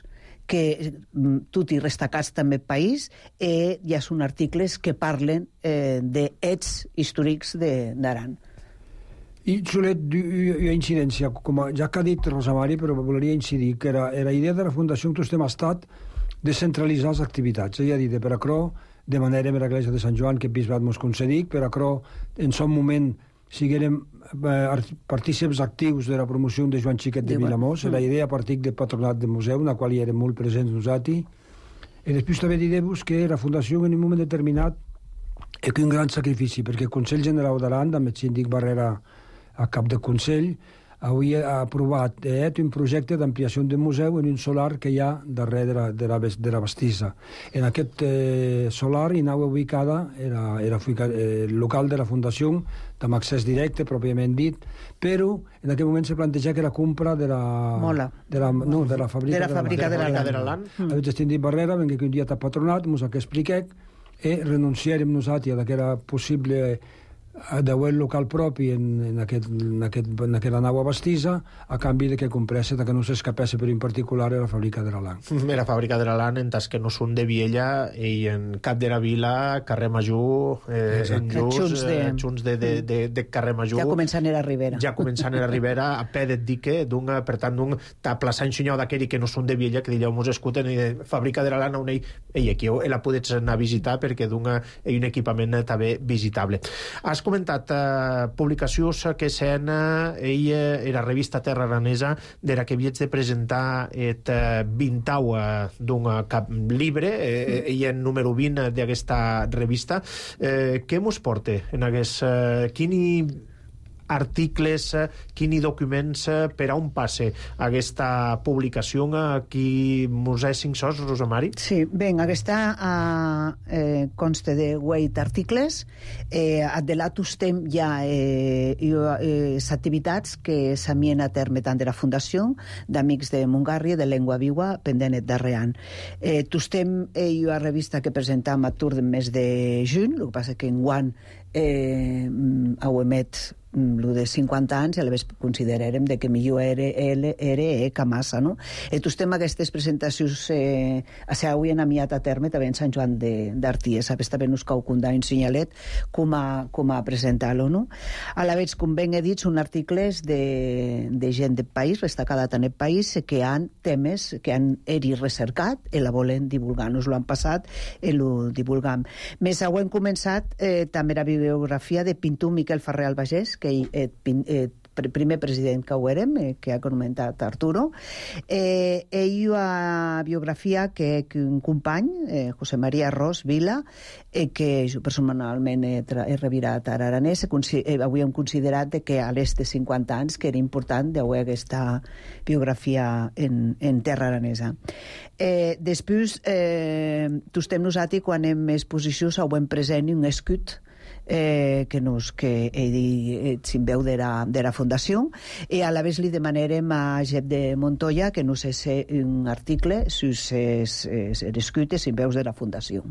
[SPEAKER 10] que tot i destacats també país, eh, ja són articles que parlen eh, d'ets històrics d'Aran.
[SPEAKER 11] I solet, hi ha incidència, com a, ja que ha dit Rosa Mari, però volia incidir, que era, era idea de la Fundació que estem estat de centralitzar les activitats. Ella ha dit, per acrò, de manera per l'Església de Sant Joan, que el bisbat mos concedic, per acrò, en son moment, siguérem eh, partícips actius de la promoció de Joan Xiquet de Vilamós, mm. la idea a partir del patronat del museu, en la qual hi érem molt presents nosaltres, i després també diré-vos que la Fundació en un moment determinat és un gran sacrifici, perquè el Consell General d'Aran, amb el síndic Barrera a cap del Consell, avui ha aprovat eh, un projecte d'ampliació del museu en un solar que hi ha darrere de la, de la, de la bastissa. En aquest eh, solar hi anava ubicada era, era eh, el local de la Fundació, amb accés directe, pròpiament dit, però en aquell moment se planteja que la compra de la...
[SPEAKER 10] Mola.
[SPEAKER 11] De la, no, de la fàbrica
[SPEAKER 10] de la, fàbrica de, de, la, de la LAN.
[SPEAKER 11] Mm. El síndic Barrera, venga que un dia t'ha patronat, mos ha que expliquec, i renunciarem nosaltres a que era possible d'haver local propi en, en, aquest, en, aquest, en aquella nau bastissa a canvi de que compressa que no s'escapés per en particular a la fàbrica de la LAN.
[SPEAKER 1] La fàbrica de la LAN, en tas que no són de Viella i en cap de la vila, carrer Major, eh, en Just, eh, junts de, de, de, de carrer Major.
[SPEAKER 10] Ja començant a la Ribera.
[SPEAKER 1] Ja començant a la Ribera, a pe de dique, d'un, per tant, d'un plaça ensenyau d'aquell que no són de Viella, que dieu, mos escuten, i de fàbrica de la LAN, on ell, ell aquí la podets anar a visitar perquè d'un un equipament també visitable. Has comentat eh, publicacions que s'han ell eh, la revista Terra Aranesa de la que havies de presentar et eh, vintau eh, d'un cap llibre eh, ell en número vint d'aquesta revista. Eh, què mos porta en aquest eh, quin articles, quins documents per a on passe aquesta publicació aquí Museu cinc sos, Rosa Mari?
[SPEAKER 10] Sí, ben, aquesta uh, eh, consta de vuit articles. Eh, adelat ustem ja eh, eh, activitats que s'amien a terme tant de la Fundació, d'Amics de Mungarri, de Llengua Viva, pendent d'Arrean. Eh, Tustem eh, una revista que presentam a tur del mes de juny, el que passa que en guant eh, ho emet lo de cinquanta anys, i a la vegada considerarem de que millor era, era, era eca massa, no? I tostem aquestes presentacions eh, avui han amiat a terme també en Sant Joan d'Arties, a vegades també nos cau condar un senyalet com a, com a presentar-lo, no? A la vegada, com ben he dit, són articles de, de gent del país, destacada en el país, que han temes que han eri recercat i la volen divulgar. Nos lo han passat i lo divulgam. Més ho hem començat eh, també la bibliografia de Pintor Miquel Ferrer Albagés, que és el primer president que ho érem, eh, que ha comentat Arturo. Eh, ell una biografia que, que un company, eh, José María Ros Vila, eh, que jo personalment he, he revirat a Aranès, eh, avui hem considerat que a l'est de cinquanta anys que era important d'haver aquesta biografia en, en terra aranesa. Eh, després, eh, tostem nosaltres, quan hem exposicions, ho hem present un escut Eh, que nos que ell sin veu de la, de la Fundació, i a la vegada li demanarem a Jep de Montoya que nos és un article sus escrites sin veus de la Fundació.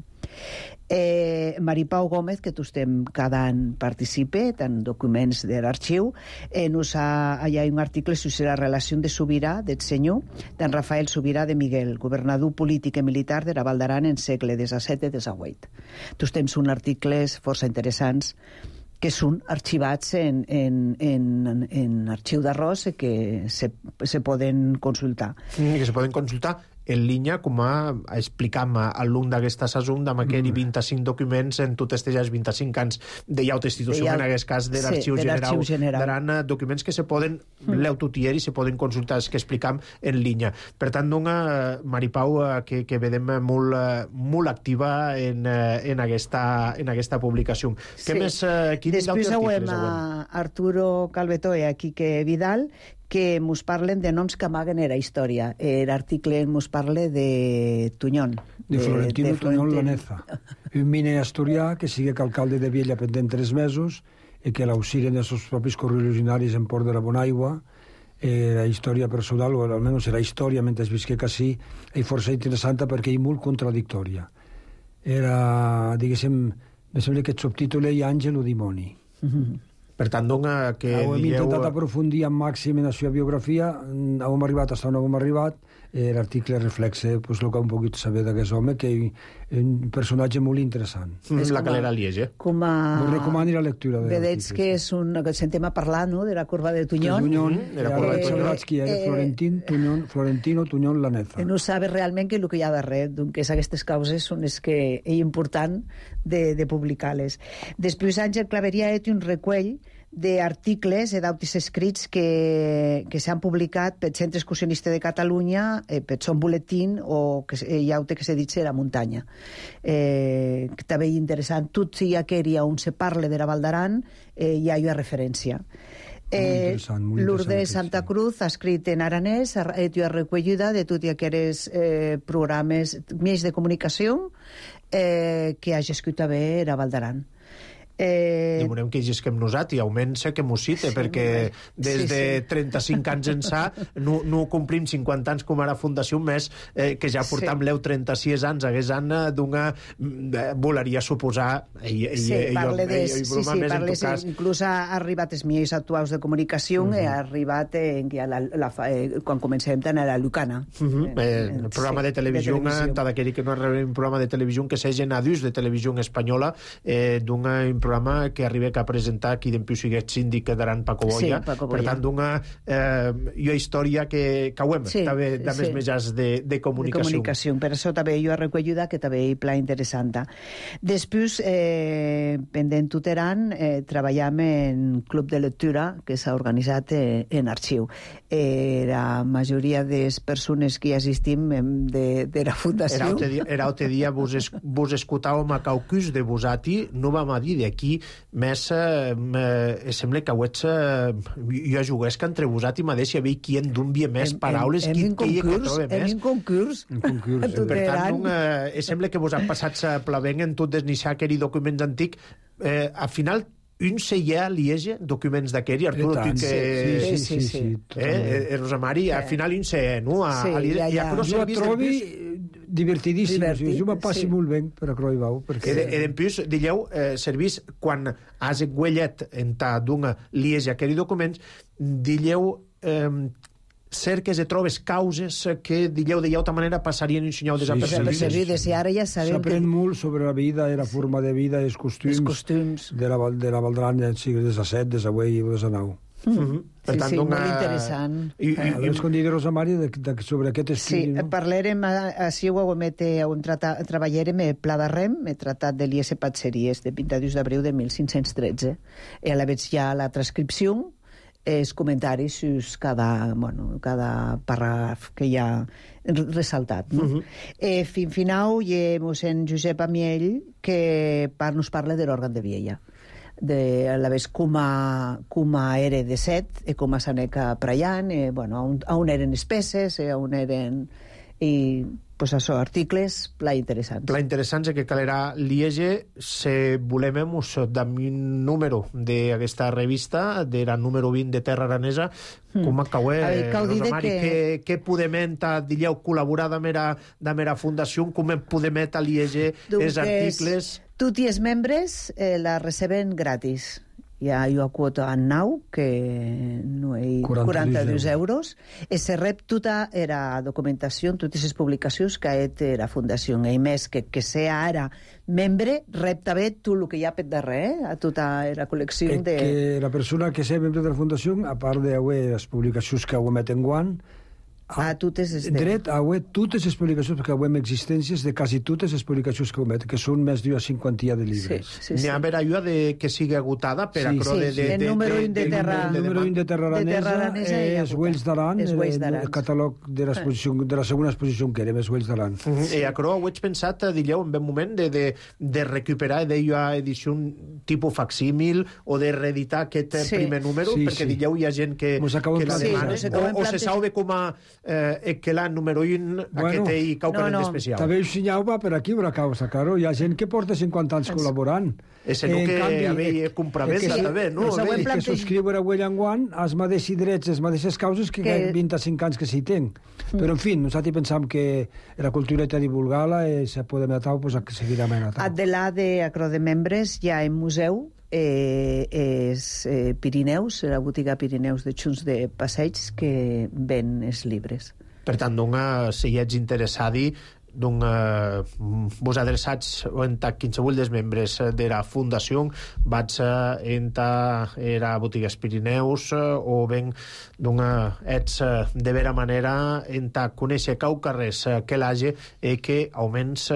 [SPEAKER 10] Eh, Maripau Gómez, que tostem cada any participe en documents de l'arxiu, eh, nos ha, hi ha un article sobre la relació de Sobirà, del senyor, d'en Rafael Sobirà de Miguel, governador polític i militar de la Val d'Aran en segle disset i disset. Tostem són articles força interessants que són arxivats en, en, en, en arxiu d'arròs que se, se poden consultar.
[SPEAKER 1] Mm, que se poden consultar en línia, com a explicam al lung d'aquesta sasum, amb aquells vint-i-cinc documents en totes aquestes vint-i-cinc anys de llaute institució, en aquest cas de l'Arxiu
[SPEAKER 10] sí,
[SPEAKER 1] General,
[SPEAKER 10] General.
[SPEAKER 1] D'aran, documents que se poden mm. l'autotier i se poden consultar, que explicam en línia. Per tant, doncs, Maripau, que, que vedem molt, molt activa en, en, aquesta, en aquesta publicació.
[SPEAKER 10] Sí.
[SPEAKER 1] Què més?
[SPEAKER 10] Després veiem a Arturo Calvetó i a Quique Vidal, que mos parlen de noms que amaguen era història. L'article mos parla de Tuñón.
[SPEAKER 11] De, de Florentino de Tuñón Laneza. Un mine asturià que sigue que alcalde de Viella pendent tres mesos i que l'auxilien els seus propis correligionaris en Port de la Bonaigua. Eh, la història personal, o almenys la història mentre visqué quasi, és força interessant perquè és molt contradictòria. Era, diguéssim, me sembla que el subtítol és Àngel o Dimoni.
[SPEAKER 10] Mm-hmm.
[SPEAKER 1] Per tant, doncs, que
[SPEAKER 11] ho hem
[SPEAKER 1] dieu...
[SPEAKER 11] intentat aprofundir en màxim en la seva biografia, on hem arribat, fins on hem arribat, eh, l'article reflexa pues, el que un poquit saber d'aquest home, que és un personatge molt interessant.
[SPEAKER 1] Mm, la calera Liege.
[SPEAKER 10] Com a...
[SPEAKER 11] Us recomani la lectura de
[SPEAKER 10] Vedets que és un... que sentem a parlar, no?, de la corba de Tuñón.
[SPEAKER 11] Tuñón,
[SPEAKER 1] Mm, de la corba de
[SPEAKER 11] eh,
[SPEAKER 1] Tuñón.
[SPEAKER 11] sabrats qui era,
[SPEAKER 10] Eh,
[SPEAKER 11] Florentín, Tuñón, Florentino Tuñón Laneza.
[SPEAKER 10] Que no sabe realment que el que hi ha darrere, doncs aquestes causes són les que és important de, de publicar-les. Després, Àngel Claveria ha fet un recuell d'articles i d'autis escrits que, que s'han publicat pel Centre Excursionista de Catalunya, eh, pel Son Boletín o que, eh, hi ha que se dit la muntanya. Eh, que també és interessant. Tot hi ha que hi ha on se parla de la Val d'Aran, eh, hi ha una referència. Eh, Lourdes Santa Cruz ha escrit en aranès, ha fet una recollida de tots aquests eh, programes, mitjans de comunicació eh, que ha escrit també la Val d'Aran.
[SPEAKER 1] Eh... Demorem que llegisquem nosaltres i augment-se que m'ho cite, sí, perquè des sí, de sí. trenta-cinc anys ençà no, no complim cinquanta anys com ara Fundació Més, eh, que ja portam sí. l'eu trenta-sis anys, hagués any d'una... Eh, volaria suposar... I,
[SPEAKER 10] sí,
[SPEAKER 1] i,
[SPEAKER 10] parle de...
[SPEAKER 1] I,
[SPEAKER 10] sí, sí, parle... Sí, cas... Inclús ha arribat els mitjans actuals de comunicació, uh -huh. ha arribat en, la, la, eh, quan comencem tant a la Lucana.
[SPEAKER 1] Uh -huh. eh, el programa sí, de televisió, de televisió. T'ha de que no és un programa de televisió que s'hagin adús de televisió espanyola, eh, d'una programa que arriba a presentar qui d'empiu sigués síndic d'Aran Paco Boia. Sí, Paco Boia. Per tant, d'una eh, una història que cauem, sí, també de sí. més mitjans de, de comunicació.
[SPEAKER 10] De comunicació. Per això també jo recollida que també hi pla interessant. Després, eh, pendent tuteran, eh, treballam en club de lectura que s'ha organitzat eh, en arxiu. Eh, la majoria de les persones que hi assistim de, de la fundació...
[SPEAKER 1] Era altre dia vos, es, vos escoltàvem a Caucus de Vosati, no vam a dir d'aquí més eh, me, sembla que avets eh, jo jugués que entre vosaltres i mateix hi havia qui en donvia més em, paraules
[SPEAKER 10] em,
[SPEAKER 1] qui
[SPEAKER 10] em
[SPEAKER 1] que trobe més.
[SPEAKER 10] Hem un concurs.
[SPEAKER 11] Un concurs.
[SPEAKER 1] Eh? Per tant, un, eh, sembla que vos han passat plavent en tot desnixar aquells documents antics. Eh, al final un seia a Liege documents d'aquell, Arturo, tu que...
[SPEAKER 11] Sí, sí, sí. sí, sí
[SPEAKER 1] eh, eh, Rosamari, al final un seia, no? A,
[SPEAKER 10] sí,
[SPEAKER 1] a Liege.
[SPEAKER 10] ja, ja.
[SPEAKER 11] Jo el trobi divertidíssim. Divertit, jo me passi sí. molt bé per a Croibau. Perquè...
[SPEAKER 1] E, en plus, dilleu, eh, servís, quan has guellet en ta d'una Liege aquells documents, dilleu... Eh, cerques i trobes causes que, digueu, de altra manera passarien en senyal
[SPEAKER 10] desapercebides. I ara ja sabem
[SPEAKER 11] s'aprèn que... molt sobre la vida, la forma de vida, els costums,
[SPEAKER 10] costums.
[SPEAKER 11] de la, de la Valdrana, sigui des de set, des de vuit i des de nou.
[SPEAKER 10] Mm -hmm. Per sí, tant, sí, una... molt interessant.
[SPEAKER 11] I, i, eh, I, com digui Rosamari, de, de, sobre aquest estudi...
[SPEAKER 10] Sí, no? Parlarem, així ho hem treballarem el Pla de Rem, el Tratat de l'I S Patseries, de vint-i-dos d'abril de mil cinc-cents tretze. I a la vegada hi ha la transcripció, els comentaris sus cada, bueno, cada paràgraf que hi ha ressaltat. No? Uh -huh. eh, fin final hi ha mossèn Josep Amiell que par, nos parla de l'òrgan de Viella, de a la vegada com a, com a era de set i com a s'aneka praiant, eh, bueno, on, on eren espècies, eh, on eren... I pues això, articles pla interessants.
[SPEAKER 1] Pla interessants que calera Liege, se volem d'un número d'aquesta revista, de la número vint de Terra Aranesa, mm. com a cauer, Rosamari, que... què podem entar, dilleu, col·laborar de mera, de mera fundació, com podem entar Liege els articles...
[SPEAKER 10] Tots els membres eh, la receben gratis. Hi ha una quota en nau, que no hi quaranta-dos euros, i se rep tota la documentació, totes les publicacions que ha fet la Fundació. I més, que, que sea ara membre, rep també tot el que hi ha per darrere, eh? A tota la col·lecció
[SPEAKER 11] eh,
[SPEAKER 10] de...
[SPEAKER 11] Que la persona que sea membre de la Fundació, a part de les publicacions que ho emet en guant,
[SPEAKER 10] a totes les...
[SPEAKER 11] dret a web totes les publicacions, perquè web existències de quasi totes les publicacions que emet, que són més d'una cinquantia de llibres.
[SPEAKER 1] Sí, sí, sí. N'hi ha haver allò de que sigui agotada per sí, a sí, de, de,
[SPEAKER 10] el número un de, de, de, Terra
[SPEAKER 11] el número un de Terra Aranesa és Wells d'Aran, el catàleg de l'exposició, de la segona exposició que era, és Wells d'Aran.
[SPEAKER 1] I a Croa ho he pensat, dilleu, en ben moment de, de, de recuperar d'ella edició un tipus facsímil o de reeditar aquest sí. primer número, sí, perquè sí. dilleu, hi ha gent que, que la demana, sí, o, o se sabe com a eh, que l'any número un bueno, aquest i caucaren no, no. d'especial.
[SPEAKER 11] També us signava per aquí una causa, claro. Hi ha gent que porta cinquanta anys col·laborant.
[SPEAKER 1] És el que havia compraventa, també, no?
[SPEAKER 11] El que subscriure a Huella en Guant els mateixos drets, les mateixes causes que, que... vint-i-cinc anys que s'hi tenc. Mm. Però, en fi, nosaltres pensam que la cultura ha de divulgar-la i se podem atar, pues, seguirà atar.
[SPEAKER 10] A de la de acro de membres hi ha un museu Eh, és eh, Pirineus, la botiga Pirineus de Junts de Passeig, que ven els llibres.
[SPEAKER 1] Per tant, doncs, si hi ets interessadi, donc eh, vos adreçats en qualsevol dels membres de la fundació, vaig en era Botigues Pirineus o ben doncs, ets de vera manera en ta conèixer cau carrers que l'hagi i que almenys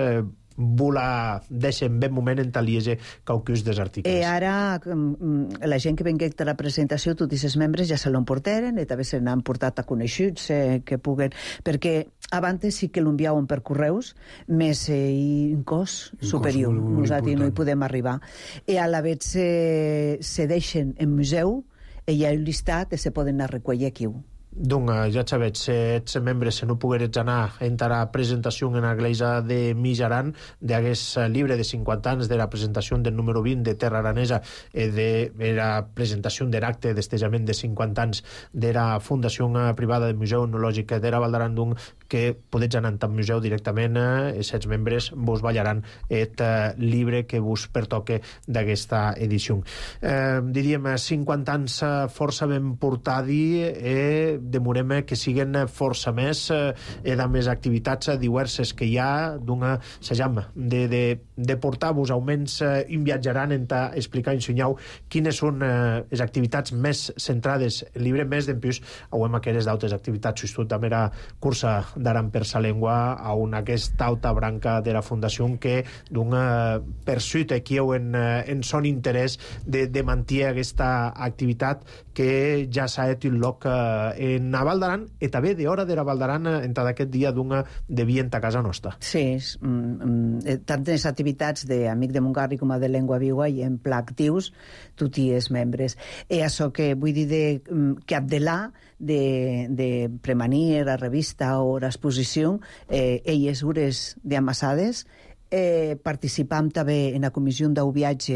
[SPEAKER 1] vola deixar en ben moment en taliese caucus dels articles.
[SPEAKER 10] I ara la gent que vengué a la presentació, tots els membres ja se l'emporteren i també se n'han portat a coneixuts eh, que puguen... Perquè abans sí que l'enviaven per correus, més eh, un cost superior. Nosaltres no hi podem arribar. I a la vegada se, se deixen en museu i hi ha un llistat i se poden anar a recollir aquí.
[SPEAKER 1] Donc, ja sabeu, si ets membre, si no pogueres anar a la presentació en l'església de Mijaran d'aquest llibre de cinquanta anys de la presentació del número vint de Terra Aranesa i de la presentació de l'acte d'estejament de cinquanta anys de la Fundació Privada del Museu Etnològic de la Val d'Aran, que podeu anar al museu directament i si ets membres vos ballaran el llibre que vos pertoque d'aquesta edició. Eh, diríem, cinquanta anys força ben portadi i demorem que siguen força més eh, i de més activitats diverses que hi ha d'una, sejam, de, de, de portar-vos almenys eh, en viatjaran en ta explicar i ensenyar quines són eh, les activitats més centrades el llibre més d'en plus auem aquelles d'altres activitats just també la cursa d'Aran per sa llengua a una aquesta alta branca de la Fundació que d'una persuit aquí en, en son interès de, de mantenir aquesta activitat que ja s'ha et un lloc eh, en la Val d'Aran i també d'hora de la Val d'Aran en aquest dia d'una de vient a casa nostra.
[SPEAKER 10] Sí, mm, tant les activitats d'Amic de Montgarri com a de Llengua Viva i en pla actius tots els membres. I això que vull dir de, que Abdelà de, de premanir la revista o l'exposició, eh, elles hores d'amassades, eh, participam també en la comissió del viatge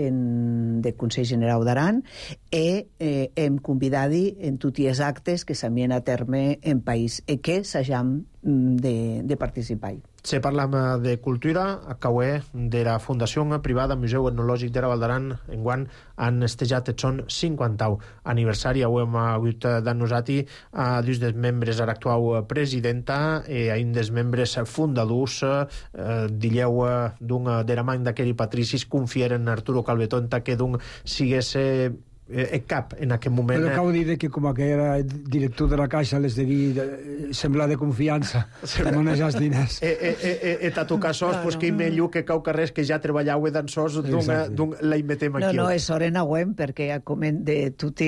[SPEAKER 10] en, del Consell General d'Aran i eh, hem convidat en tots els actes que s'havien a terme en país i que s'hagam de, de participar.
[SPEAKER 1] Si parlam de cultura, acabé de la Fundació Privada Museu Etnològic de la Val d'Aran enguany han estejat el son cinquantau aniversari. Ho hem hagut d'annosati a dos dels membres a l'actual presidenta i a un dels membres fundadors eh, dilleu d'un de la man d'aquell patricis confieren Arturo Calvetó en que d'un sigués eh, eh, cap en aquest moment.
[SPEAKER 11] Però acabo de dir que com que era director de la Caixa les devia semblar de confiança per manejar els diners.
[SPEAKER 1] E, e, e, e a tu casos, pues que millor que cau carrers que ja treballeu d'en sos d'un la metem aquí.
[SPEAKER 10] No, no, és hora n'auem perquè de tot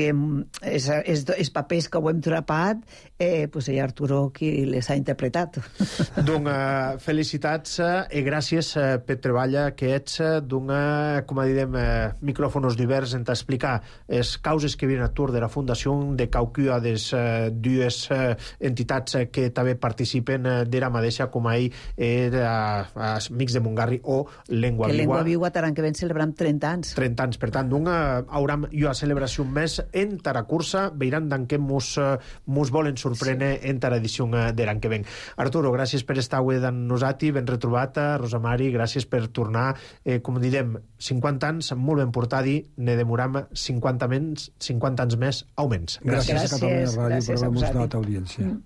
[SPEAKER 10] els papers que ho hem trapat, eh, pues ell Arturo qui les ha interpretat.
[SPEAKER 1] Donc felicitats i gràcies per treball que ets d'un, com direm, micròfonos divers en t'explicar les causes que vienen a tour de la Fundació de caucua de uh, dues uh, entitats uh, que també participen uh, de la mateixa com ahir era uh, Amics de Montgarri o Llengua Viva.
[SPEAKER 10] Que Llengua Viva taran que ben celebram trenta anys.
[SPEAKER 1] trenta anys, per tant, una, hauram jo a celebració més en tara cursa, veiran d'en què mos, uh, mos volen sorprendre sí. en tara edició uh, de l'any que ven. Arturo, gràcies per estar avui d'en nosati, ben retrobat, uh, Rosa Mari, gràcies per tornar, eh, com direm, cinquanta anys, molt ben portadi, ne demoram cinquanta Menys, cinquanta anys més, augments.
[SPEAKER 11] Gràcies, gràcies a Catalunya Ràdio
[SPEAKER 10] gràcies
[SPEAKER 11] per haver-nos donat audiència. Mm.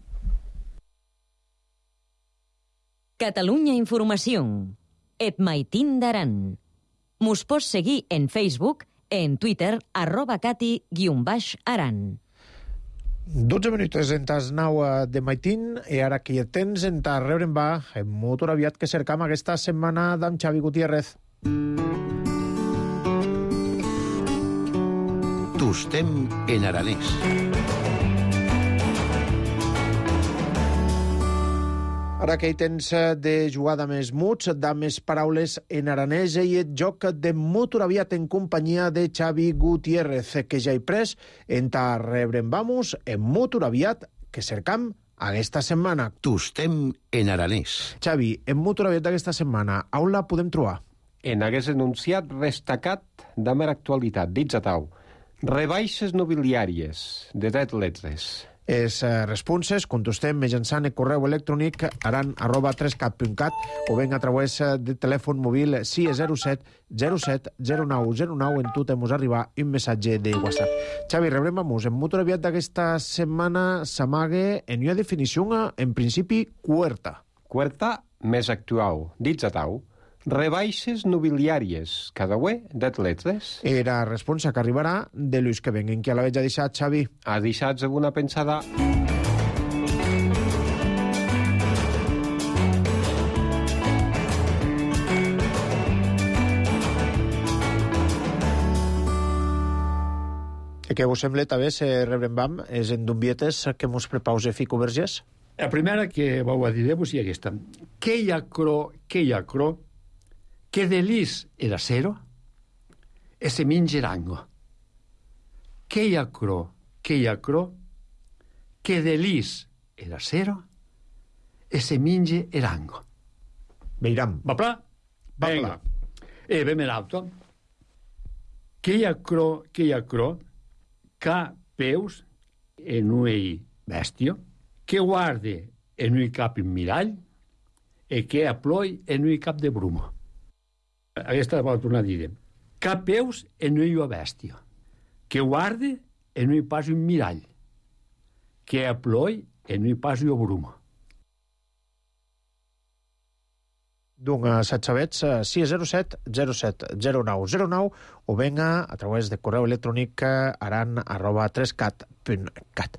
[SPEAKER 2] Catalunya Informació. Et maitin d'Aran. Mos pots seguir en Facebook, en Twitter, arroba cati guion baix aran.
[SPEAKER 1] dotze minuts en tas nau de maitin i ara que hi tens en tas rebre en va en molt aviat que cercam aquesta setmana d'en Xavi Gutiérrez.
[SPEAKER 3] Tustem en aranès.
[SPEAKER 1] Ara que hi tens de jugar de més muts, de més paraules en aranès i el joc de molt aviat en companyia de Xavi Gutiérrez, que ja he pres en ta rebre'n vamos en molt aviat que cercam aquesta setmana.
[SPEAKER 3] Tustem en aranès.
[SPEAKER 1] Xavi, en molt aviat d'aquesta setmana, on la podem trobar?
[SPEAKER 12] En hagués enunciat destacat de mera actualitat, dits a tau. Rebaixes nobiliàries de dret letres.
[SPEAKER 1] Es eh, responses contestem mitjançant el correu electrònic aran arroba tres cat punt cat o ben a través de telèfon mòbil sis zero set zero set zero nou zero nou en tu temus arribar un missatge de WhatsApp. Xavi, rebrem amus. En molt aviat d'aquesta setmana s'amague en una definició en principi cuerta.
[SPEAKER 12] Cuerta més actual. Dits a tau, rebaixes nobiliàries, cada uè d'atletes.
[SPEAKER 1] Era responsa que arribarà de l'ús que venguen. Qui la veig ha deixat, Xavi?
[SPEAKER 12] Ha deixat alguna pensada?
[SPEAKER 1] Què vos sembla, també, se rebrem vam, és en dumbietes que mos prepause Fico Vergés?
[SPEAKER 13] La primera que vau a dir-vos és aquesta. Què hi ha cro, què hi ha cro, que de lis era cero, e se minge rango. Què hi ha cro, què hi ha cro, que de lis era cero, e se minge rango.
[SPEAKER 1] Veiram.
[SPEAKER 13] Va pla? Venga. E ben alto. Què hi ha cro, què hi ha cro, ca peus en ui bestio, que guarde en ui cap un mirall e que aploi en ui cap de brumo. Aquesta la tornar a dir. Ca peus en ui bestio, que guarde en ui pas un mirall, que aploi en ui pas un brumo.
[SPEAKER 1] Doncs Satxavets, sis zero set zero set zero nou zero nou o venga a través de correu electrònic aran arroba tres cat punt cat.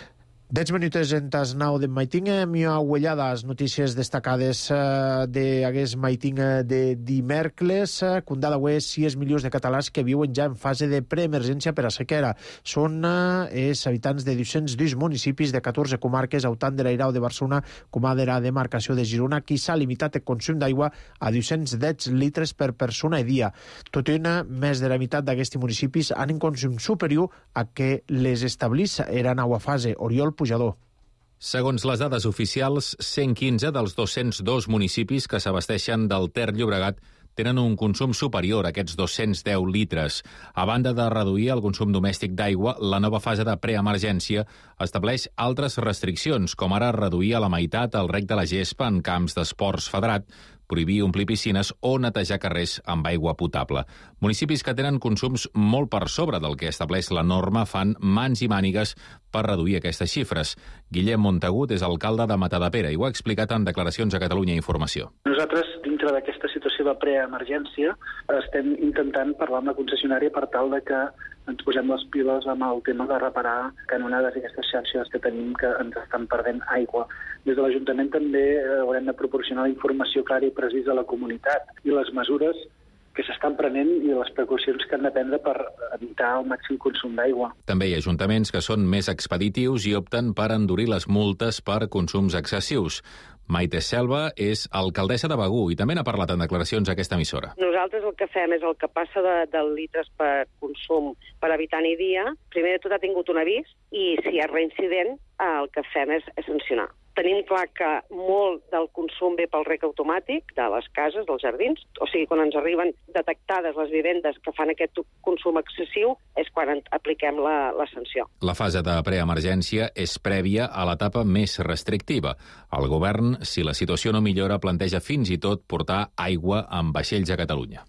[SPEAKER 1] Dez minutes en tas nau de maiting, mi ha huellades notícies destacades d'aquest maiting de dimèrcles. Condada avui sis milions de catalans que viuen ja en fase de preemergència per a sequera. Són els habitants de dos-cents dos municipis de catorze comarques, autant de l'Airau de Barcelona com a de la demarcació de Girona, qui s'ha limitat el consum d'aigua a dos-cents deu litres per persona i dia. Tot i una, més de la meitat d'aquests municipis han un consum superior a que les establís eren aigua fase. Oriol Pujador.
[SPEAKER 14] Segons les dades oficials, cent quinze dels dos-cents dos municipis que s'abasteixen del Ter Llobregat tenen un consum superior a aquests dos-cents deu litres. A banda de reduir el consum domèstic d'aigua, la nova fase de preemergència estableix altres restriccions, com ara reduir a la meitat el rec de la gespa en camps d'esports federat, prohibir omplir piscines o netejar carrers amb aigua potable. Municipis que tenen consums molt per sobre del que estableix la norma fan mans i mànigues per reduir aquestes xifres. Guillem Montagut és alcalde de Matadepera i ho ha explicat en declaracions a Catalunya Informació.
[SPEAKER 15] Nosaltres, dintre d'aquesta situació de preemergència, estem intentant parlar amb la concessionària per tal de que ens posem les piles amb el tema de reparar canonades i aquestes xarxes que tenim que ens estan perdent aigua. Des de l'Ajuntament també haurem de proporcionar la informació clara i precisa a la comunitat i les mesures que s'estan prenent i les precaucions que han de prendre per evitar el màxim consum d'aigua.
[SPEAKER 14] També hi ha ajuntaments que són més expeditius i opten per endurir les multes per consums excessius. Maite Selva és alcaldessa de Begur i també n'ha parlat en declaracions a aquesta emissora.
[SPEAKER 16] Nosaltres el que fem és el que passa de, de litres per consum per habitant i dia. Primer de tot ha tingut un avís i si hi ha reincident el que fem és, és sancionar. Tenim clar que molt del consum ve pel rec automàtic de les cases, dels jardins, o sigui, quan ens arriben detectades les vivendes que fan aquest consum excessiu és quan apliquem la, la sanció.
[SPEAKER 14] La fase de preemergència és prèvia a l'etapa més restrictiva. El govern, si la situació no millora, planteja fins i tot portar aigua amb vaixells a Catalunya.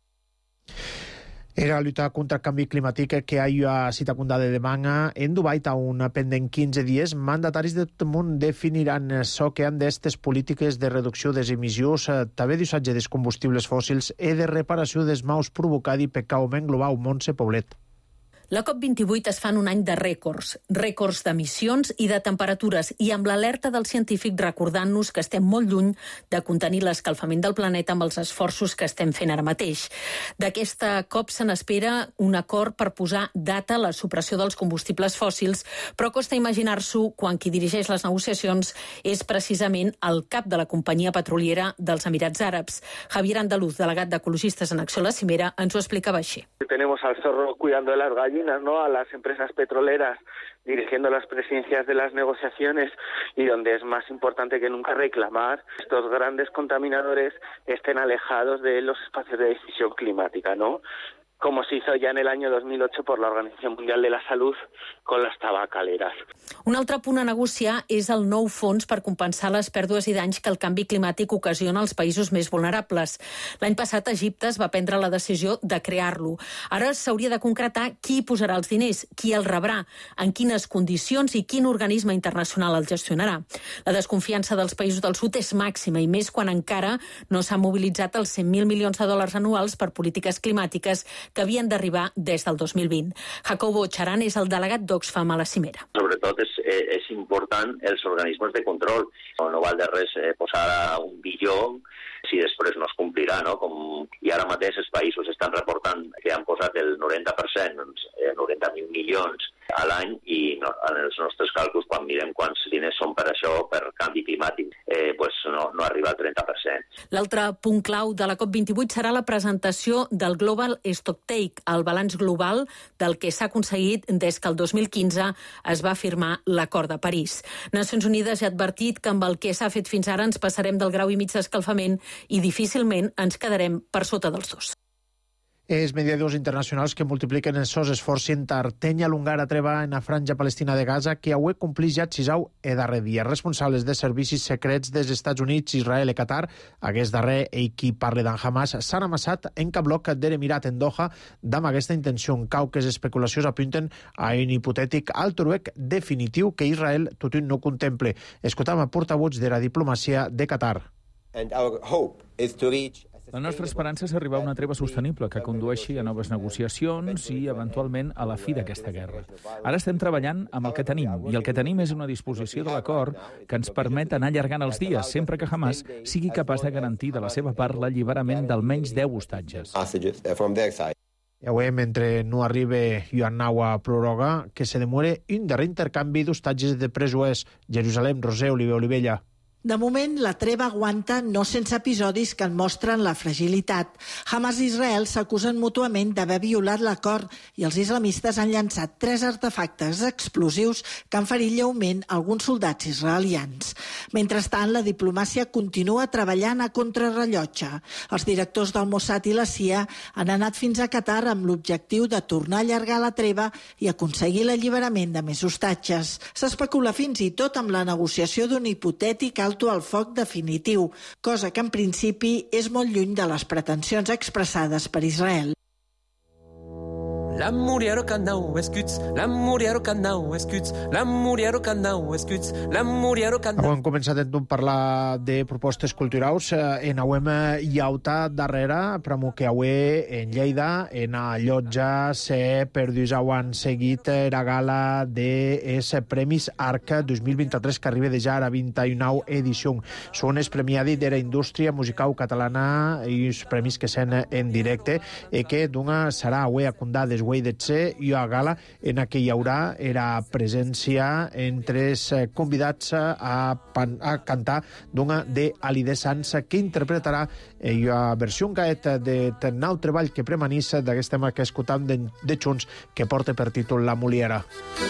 [SPEAKER 1] Era lluitar contra el canvi climàtic que hi ha cita condada de demà en Dubai Town pendent quinze dies. Mandataris de tot el món definiran això que han d'estes polítiques de reducció de les emissions, també d'usatge dels combustibles fòssils i de reparació dels maus provocats per l'augment global. Montse Poblet.
[SPEAKER 17] La COP vint-i-vuit es fa en un any de rècords, rècords d'emissions i de temperatures, i amb l'alerta del científic recordant-nos que estem molt lluny de contenir l'escalfament del planeta amb els esforços que estem fent ara mateix. D'aquesta COP se n'espera un acord per posar data a la supressió dels combustibles fòssils, però costa imaginar-s'ho quan qui dirigeix les negociacions és precisament el cap de la companyia petroliera dels Emirats Àrabs. Javier Andaluz, delegat d'Ecologistes en Acció a la Cimera, ens ho explicava així.
[SPEAKER 18] Tenemos al zorro cuidando de las gallinas, ¿no? A las empresas petroleras dirigiendo las presidencias de las negociaciones y donde es más importante que nunca reclamar estos grandes contaminadores estén alejados de los espacios de decisión climática, ¿no? como se hizo ya en el año dos mil ocho por la Organización Mundial de la Salud con las tabacaleras.
[SPEAKER 17] Un altre punt a negociar és el nou fons per compensar les pèrdues i danys que el canvi climàtic ocasiona als països més vulnerables. L'any passat Egipte es va prendre la decisió de crear-lo. Ara s'hauria de concretar qui posarà els diners, qui el rebrà, en quines condicions i quin organisme internacional el gestionarà. La desconfiança dels països del sud és màxima i més quan encara no s'han mobilitzat els cent mil milions de dòlars anuals per polítiques climàtiques que havien d'arribar des del dos mil vint. Jacobo Charan és el delegat d'Oxfam a la cimera.
[SPEAKER 19] Sobretot és, és important els organismes de control. No, no val de res eh, posar un bilió si després no es complirà, no? Com, i ara mateix els països estan reportant que han posat el noranta per cent, doncs, eh, noranta mil milions a l'any, i no, en els nostres càlculs, quan mirem quants diners són per això, per canvi climàtic, eh, pues no, no arriba al trenta per cent.
[SPEAKER 17] L'altre punt clau de la COP vint-i-vuit serà la presentació del Global Stocktake, el balanç global del que s'ha aconseguit des que el dos mil quinze es va firmar l'Acord de París. Nacions Unides ja ha advertit que amb el que s'ha fet fins ara ens passarem del grau i mig d'escalfament i difícilment ens quedarem per sota dels dos.
[SPEAKER 1] Els mediadors internacionals que multipliquen els seus esforços en Tartenya lungar a treva en la franja palestina de Gaza, que avui complís ja xisau e darrer dia. Responsables de servicis secrets dels Estats Units, Israel i Qatar, aquest darrer i qui parla d'en Hamas, s'han amassat en cap bloc de l'Emirat en Doha d'amb aquesta intenció. Cauques especulacions apunten a un hipotètic alt noruec definitiu que Israel tothom no contemple. Escoltam a portavots de la diplomàcia de Qatar.
[SPEAKER 20] And our hope is to reach
[SPEAKER 21] La nostra esperança és arribar a una treva sostenible que condueixi a noves negociacions i, eventualment, a la fi d'aquesta guerra. Ara estem treballant amb el que tenim, i el que tenim és una disposició de l'acord que ens permet anar allargant els dies, sempre que Hamas sigui capaç de garantir de la seva part l'alliberament d'almenys deu hostatges.
[SPEAKER 1] I avui, mentre no arriba una nova pròrroga, que se demore un darrer intercanvi d'hostatges de presos. Jerusalem, Roser, Oliver Olivella.
[SPEAKER 22] De moment, la treva aguanta, no sense episodis que en mostren la fragilitat. Hamas i Israel s'acusen mútuament d'haver violat l'acord i els islamistes han llançat tres artefactes explosius que han ferit lleument alguns soldats israelians. Mentrestant, la diplomàcia continua treballant a contrarrellotge. Els directors del Mossad i la C I A han anat fins a Qatar amb l'objectiu de tornar a allargar la treva i aconseguir l'alliberament de més hostatges. S'especula fins i tot amb la negociació d'un hipotètic alto al foc definitiu, cosa que en principi és molt lluny de les pretensions expressades per Israel.
[SPEAKER 23] L'amour er kan nou escuts, l'amour er kan nou escuts, l'amour er kan nou escuts, l'amour er kan nou.
[SPEAKER 1] Avui hem començat a parlar de propostes culturals. En avui hi ha auta darrere, però que avui en Lleida, en a Llotja, se perdus han seguit la gala dels Premis Arca dos mil vint-i-tres, que arriba ja a la vint-i-nau edició. Són els premiats de la indústria musical catalana i els premis que són en directe, i que d'una serà avui a Condà des d'Etze i a gala en què hi haurà la presència entre els convidats a, pan, a cantar d'una de Alide Sanz, que interpretarà la versió en gaet de nou treball que premanís d'aquest tema que escoltam de, de Junts, que porta per títol La Muliera.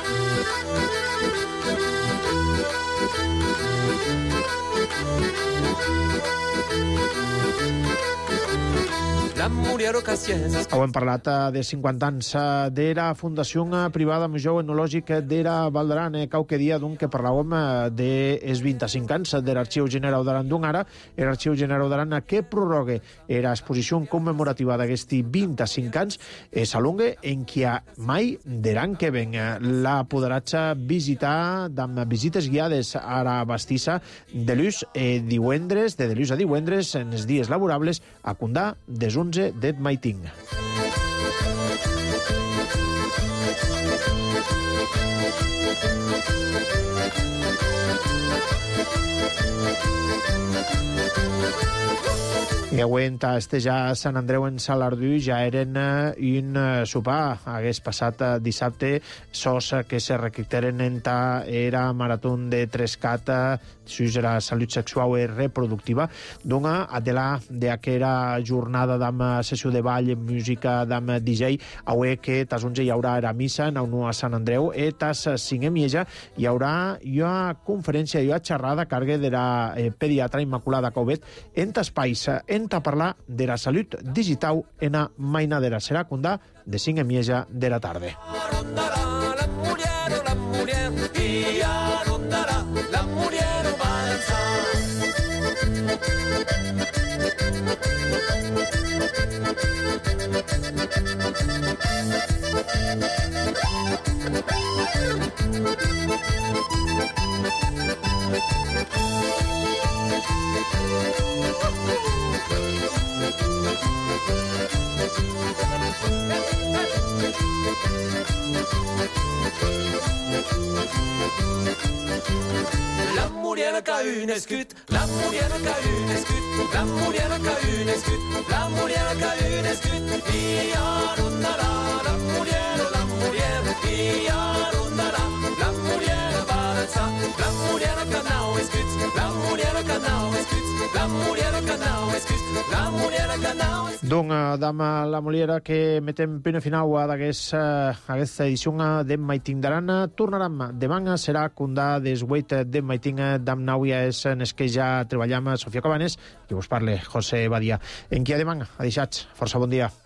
[SPEAKER 1] Avui hem parlat de cinquanta anys de la Fundació Privada Museu Etnològic de la Val d'Aran. Qualque dia d'un que parlàvem dels vint-i-cinc anys de l'Arxiu General d'Aran d'un ara, l'Arxiu General d'Aran que prorroga l'exposició commemorativa d'aquests vint-i-cinc anys s'alonga en qui mai de l'any que ven la podràs visitar amb visites guiades a la bastissa de l'ús divendres, de l'ús a divendres en els dies laborables a Condà des onze d'Ed Maiting. I avui en ja Sant Andreu en Salardú ja eren un sopar. Hagués passat dissabte sos que se requiteren en ta era marató de Trescat sus la salut sexual i reproductiva d'una adelà d'aquera jornada d'am sessió de ball, música d'am D J. Avui que tas onze hi haurà la missa en un a Sant Andreu i tas cinc a Mieja hi haurà dia hi ha conferència, hi ha xerrada cargue de la eh, pediatra Immaculada Couvet en espais, en parlar de la salut digital en a mainadera. Serà condà de cinc a mitja de la tarda.
[SPEAKER 23] La Muriel qui a une escute, la Muriel qui a une escute, la Muriel qui a une escute, la Muriel qui a une escute, ia rundara, la Muriel, la Muriel, ia rundara, la Muriel balança, la Muriel que now escute, la Muriel que now escute, la Muriel que now escute, la Muriel que now escute.
[SPEAKER 1] Donc, dama la Moliera, que metem pena final d'aquesta edició de Maiting d'Arana. Tornarem demà, serà condà des vuit de Maiting d'am Nauia, és en es que ja treballem Sofia Cabanes, que vos parle José Badia. En qui a demà, a deixats, força bon dia.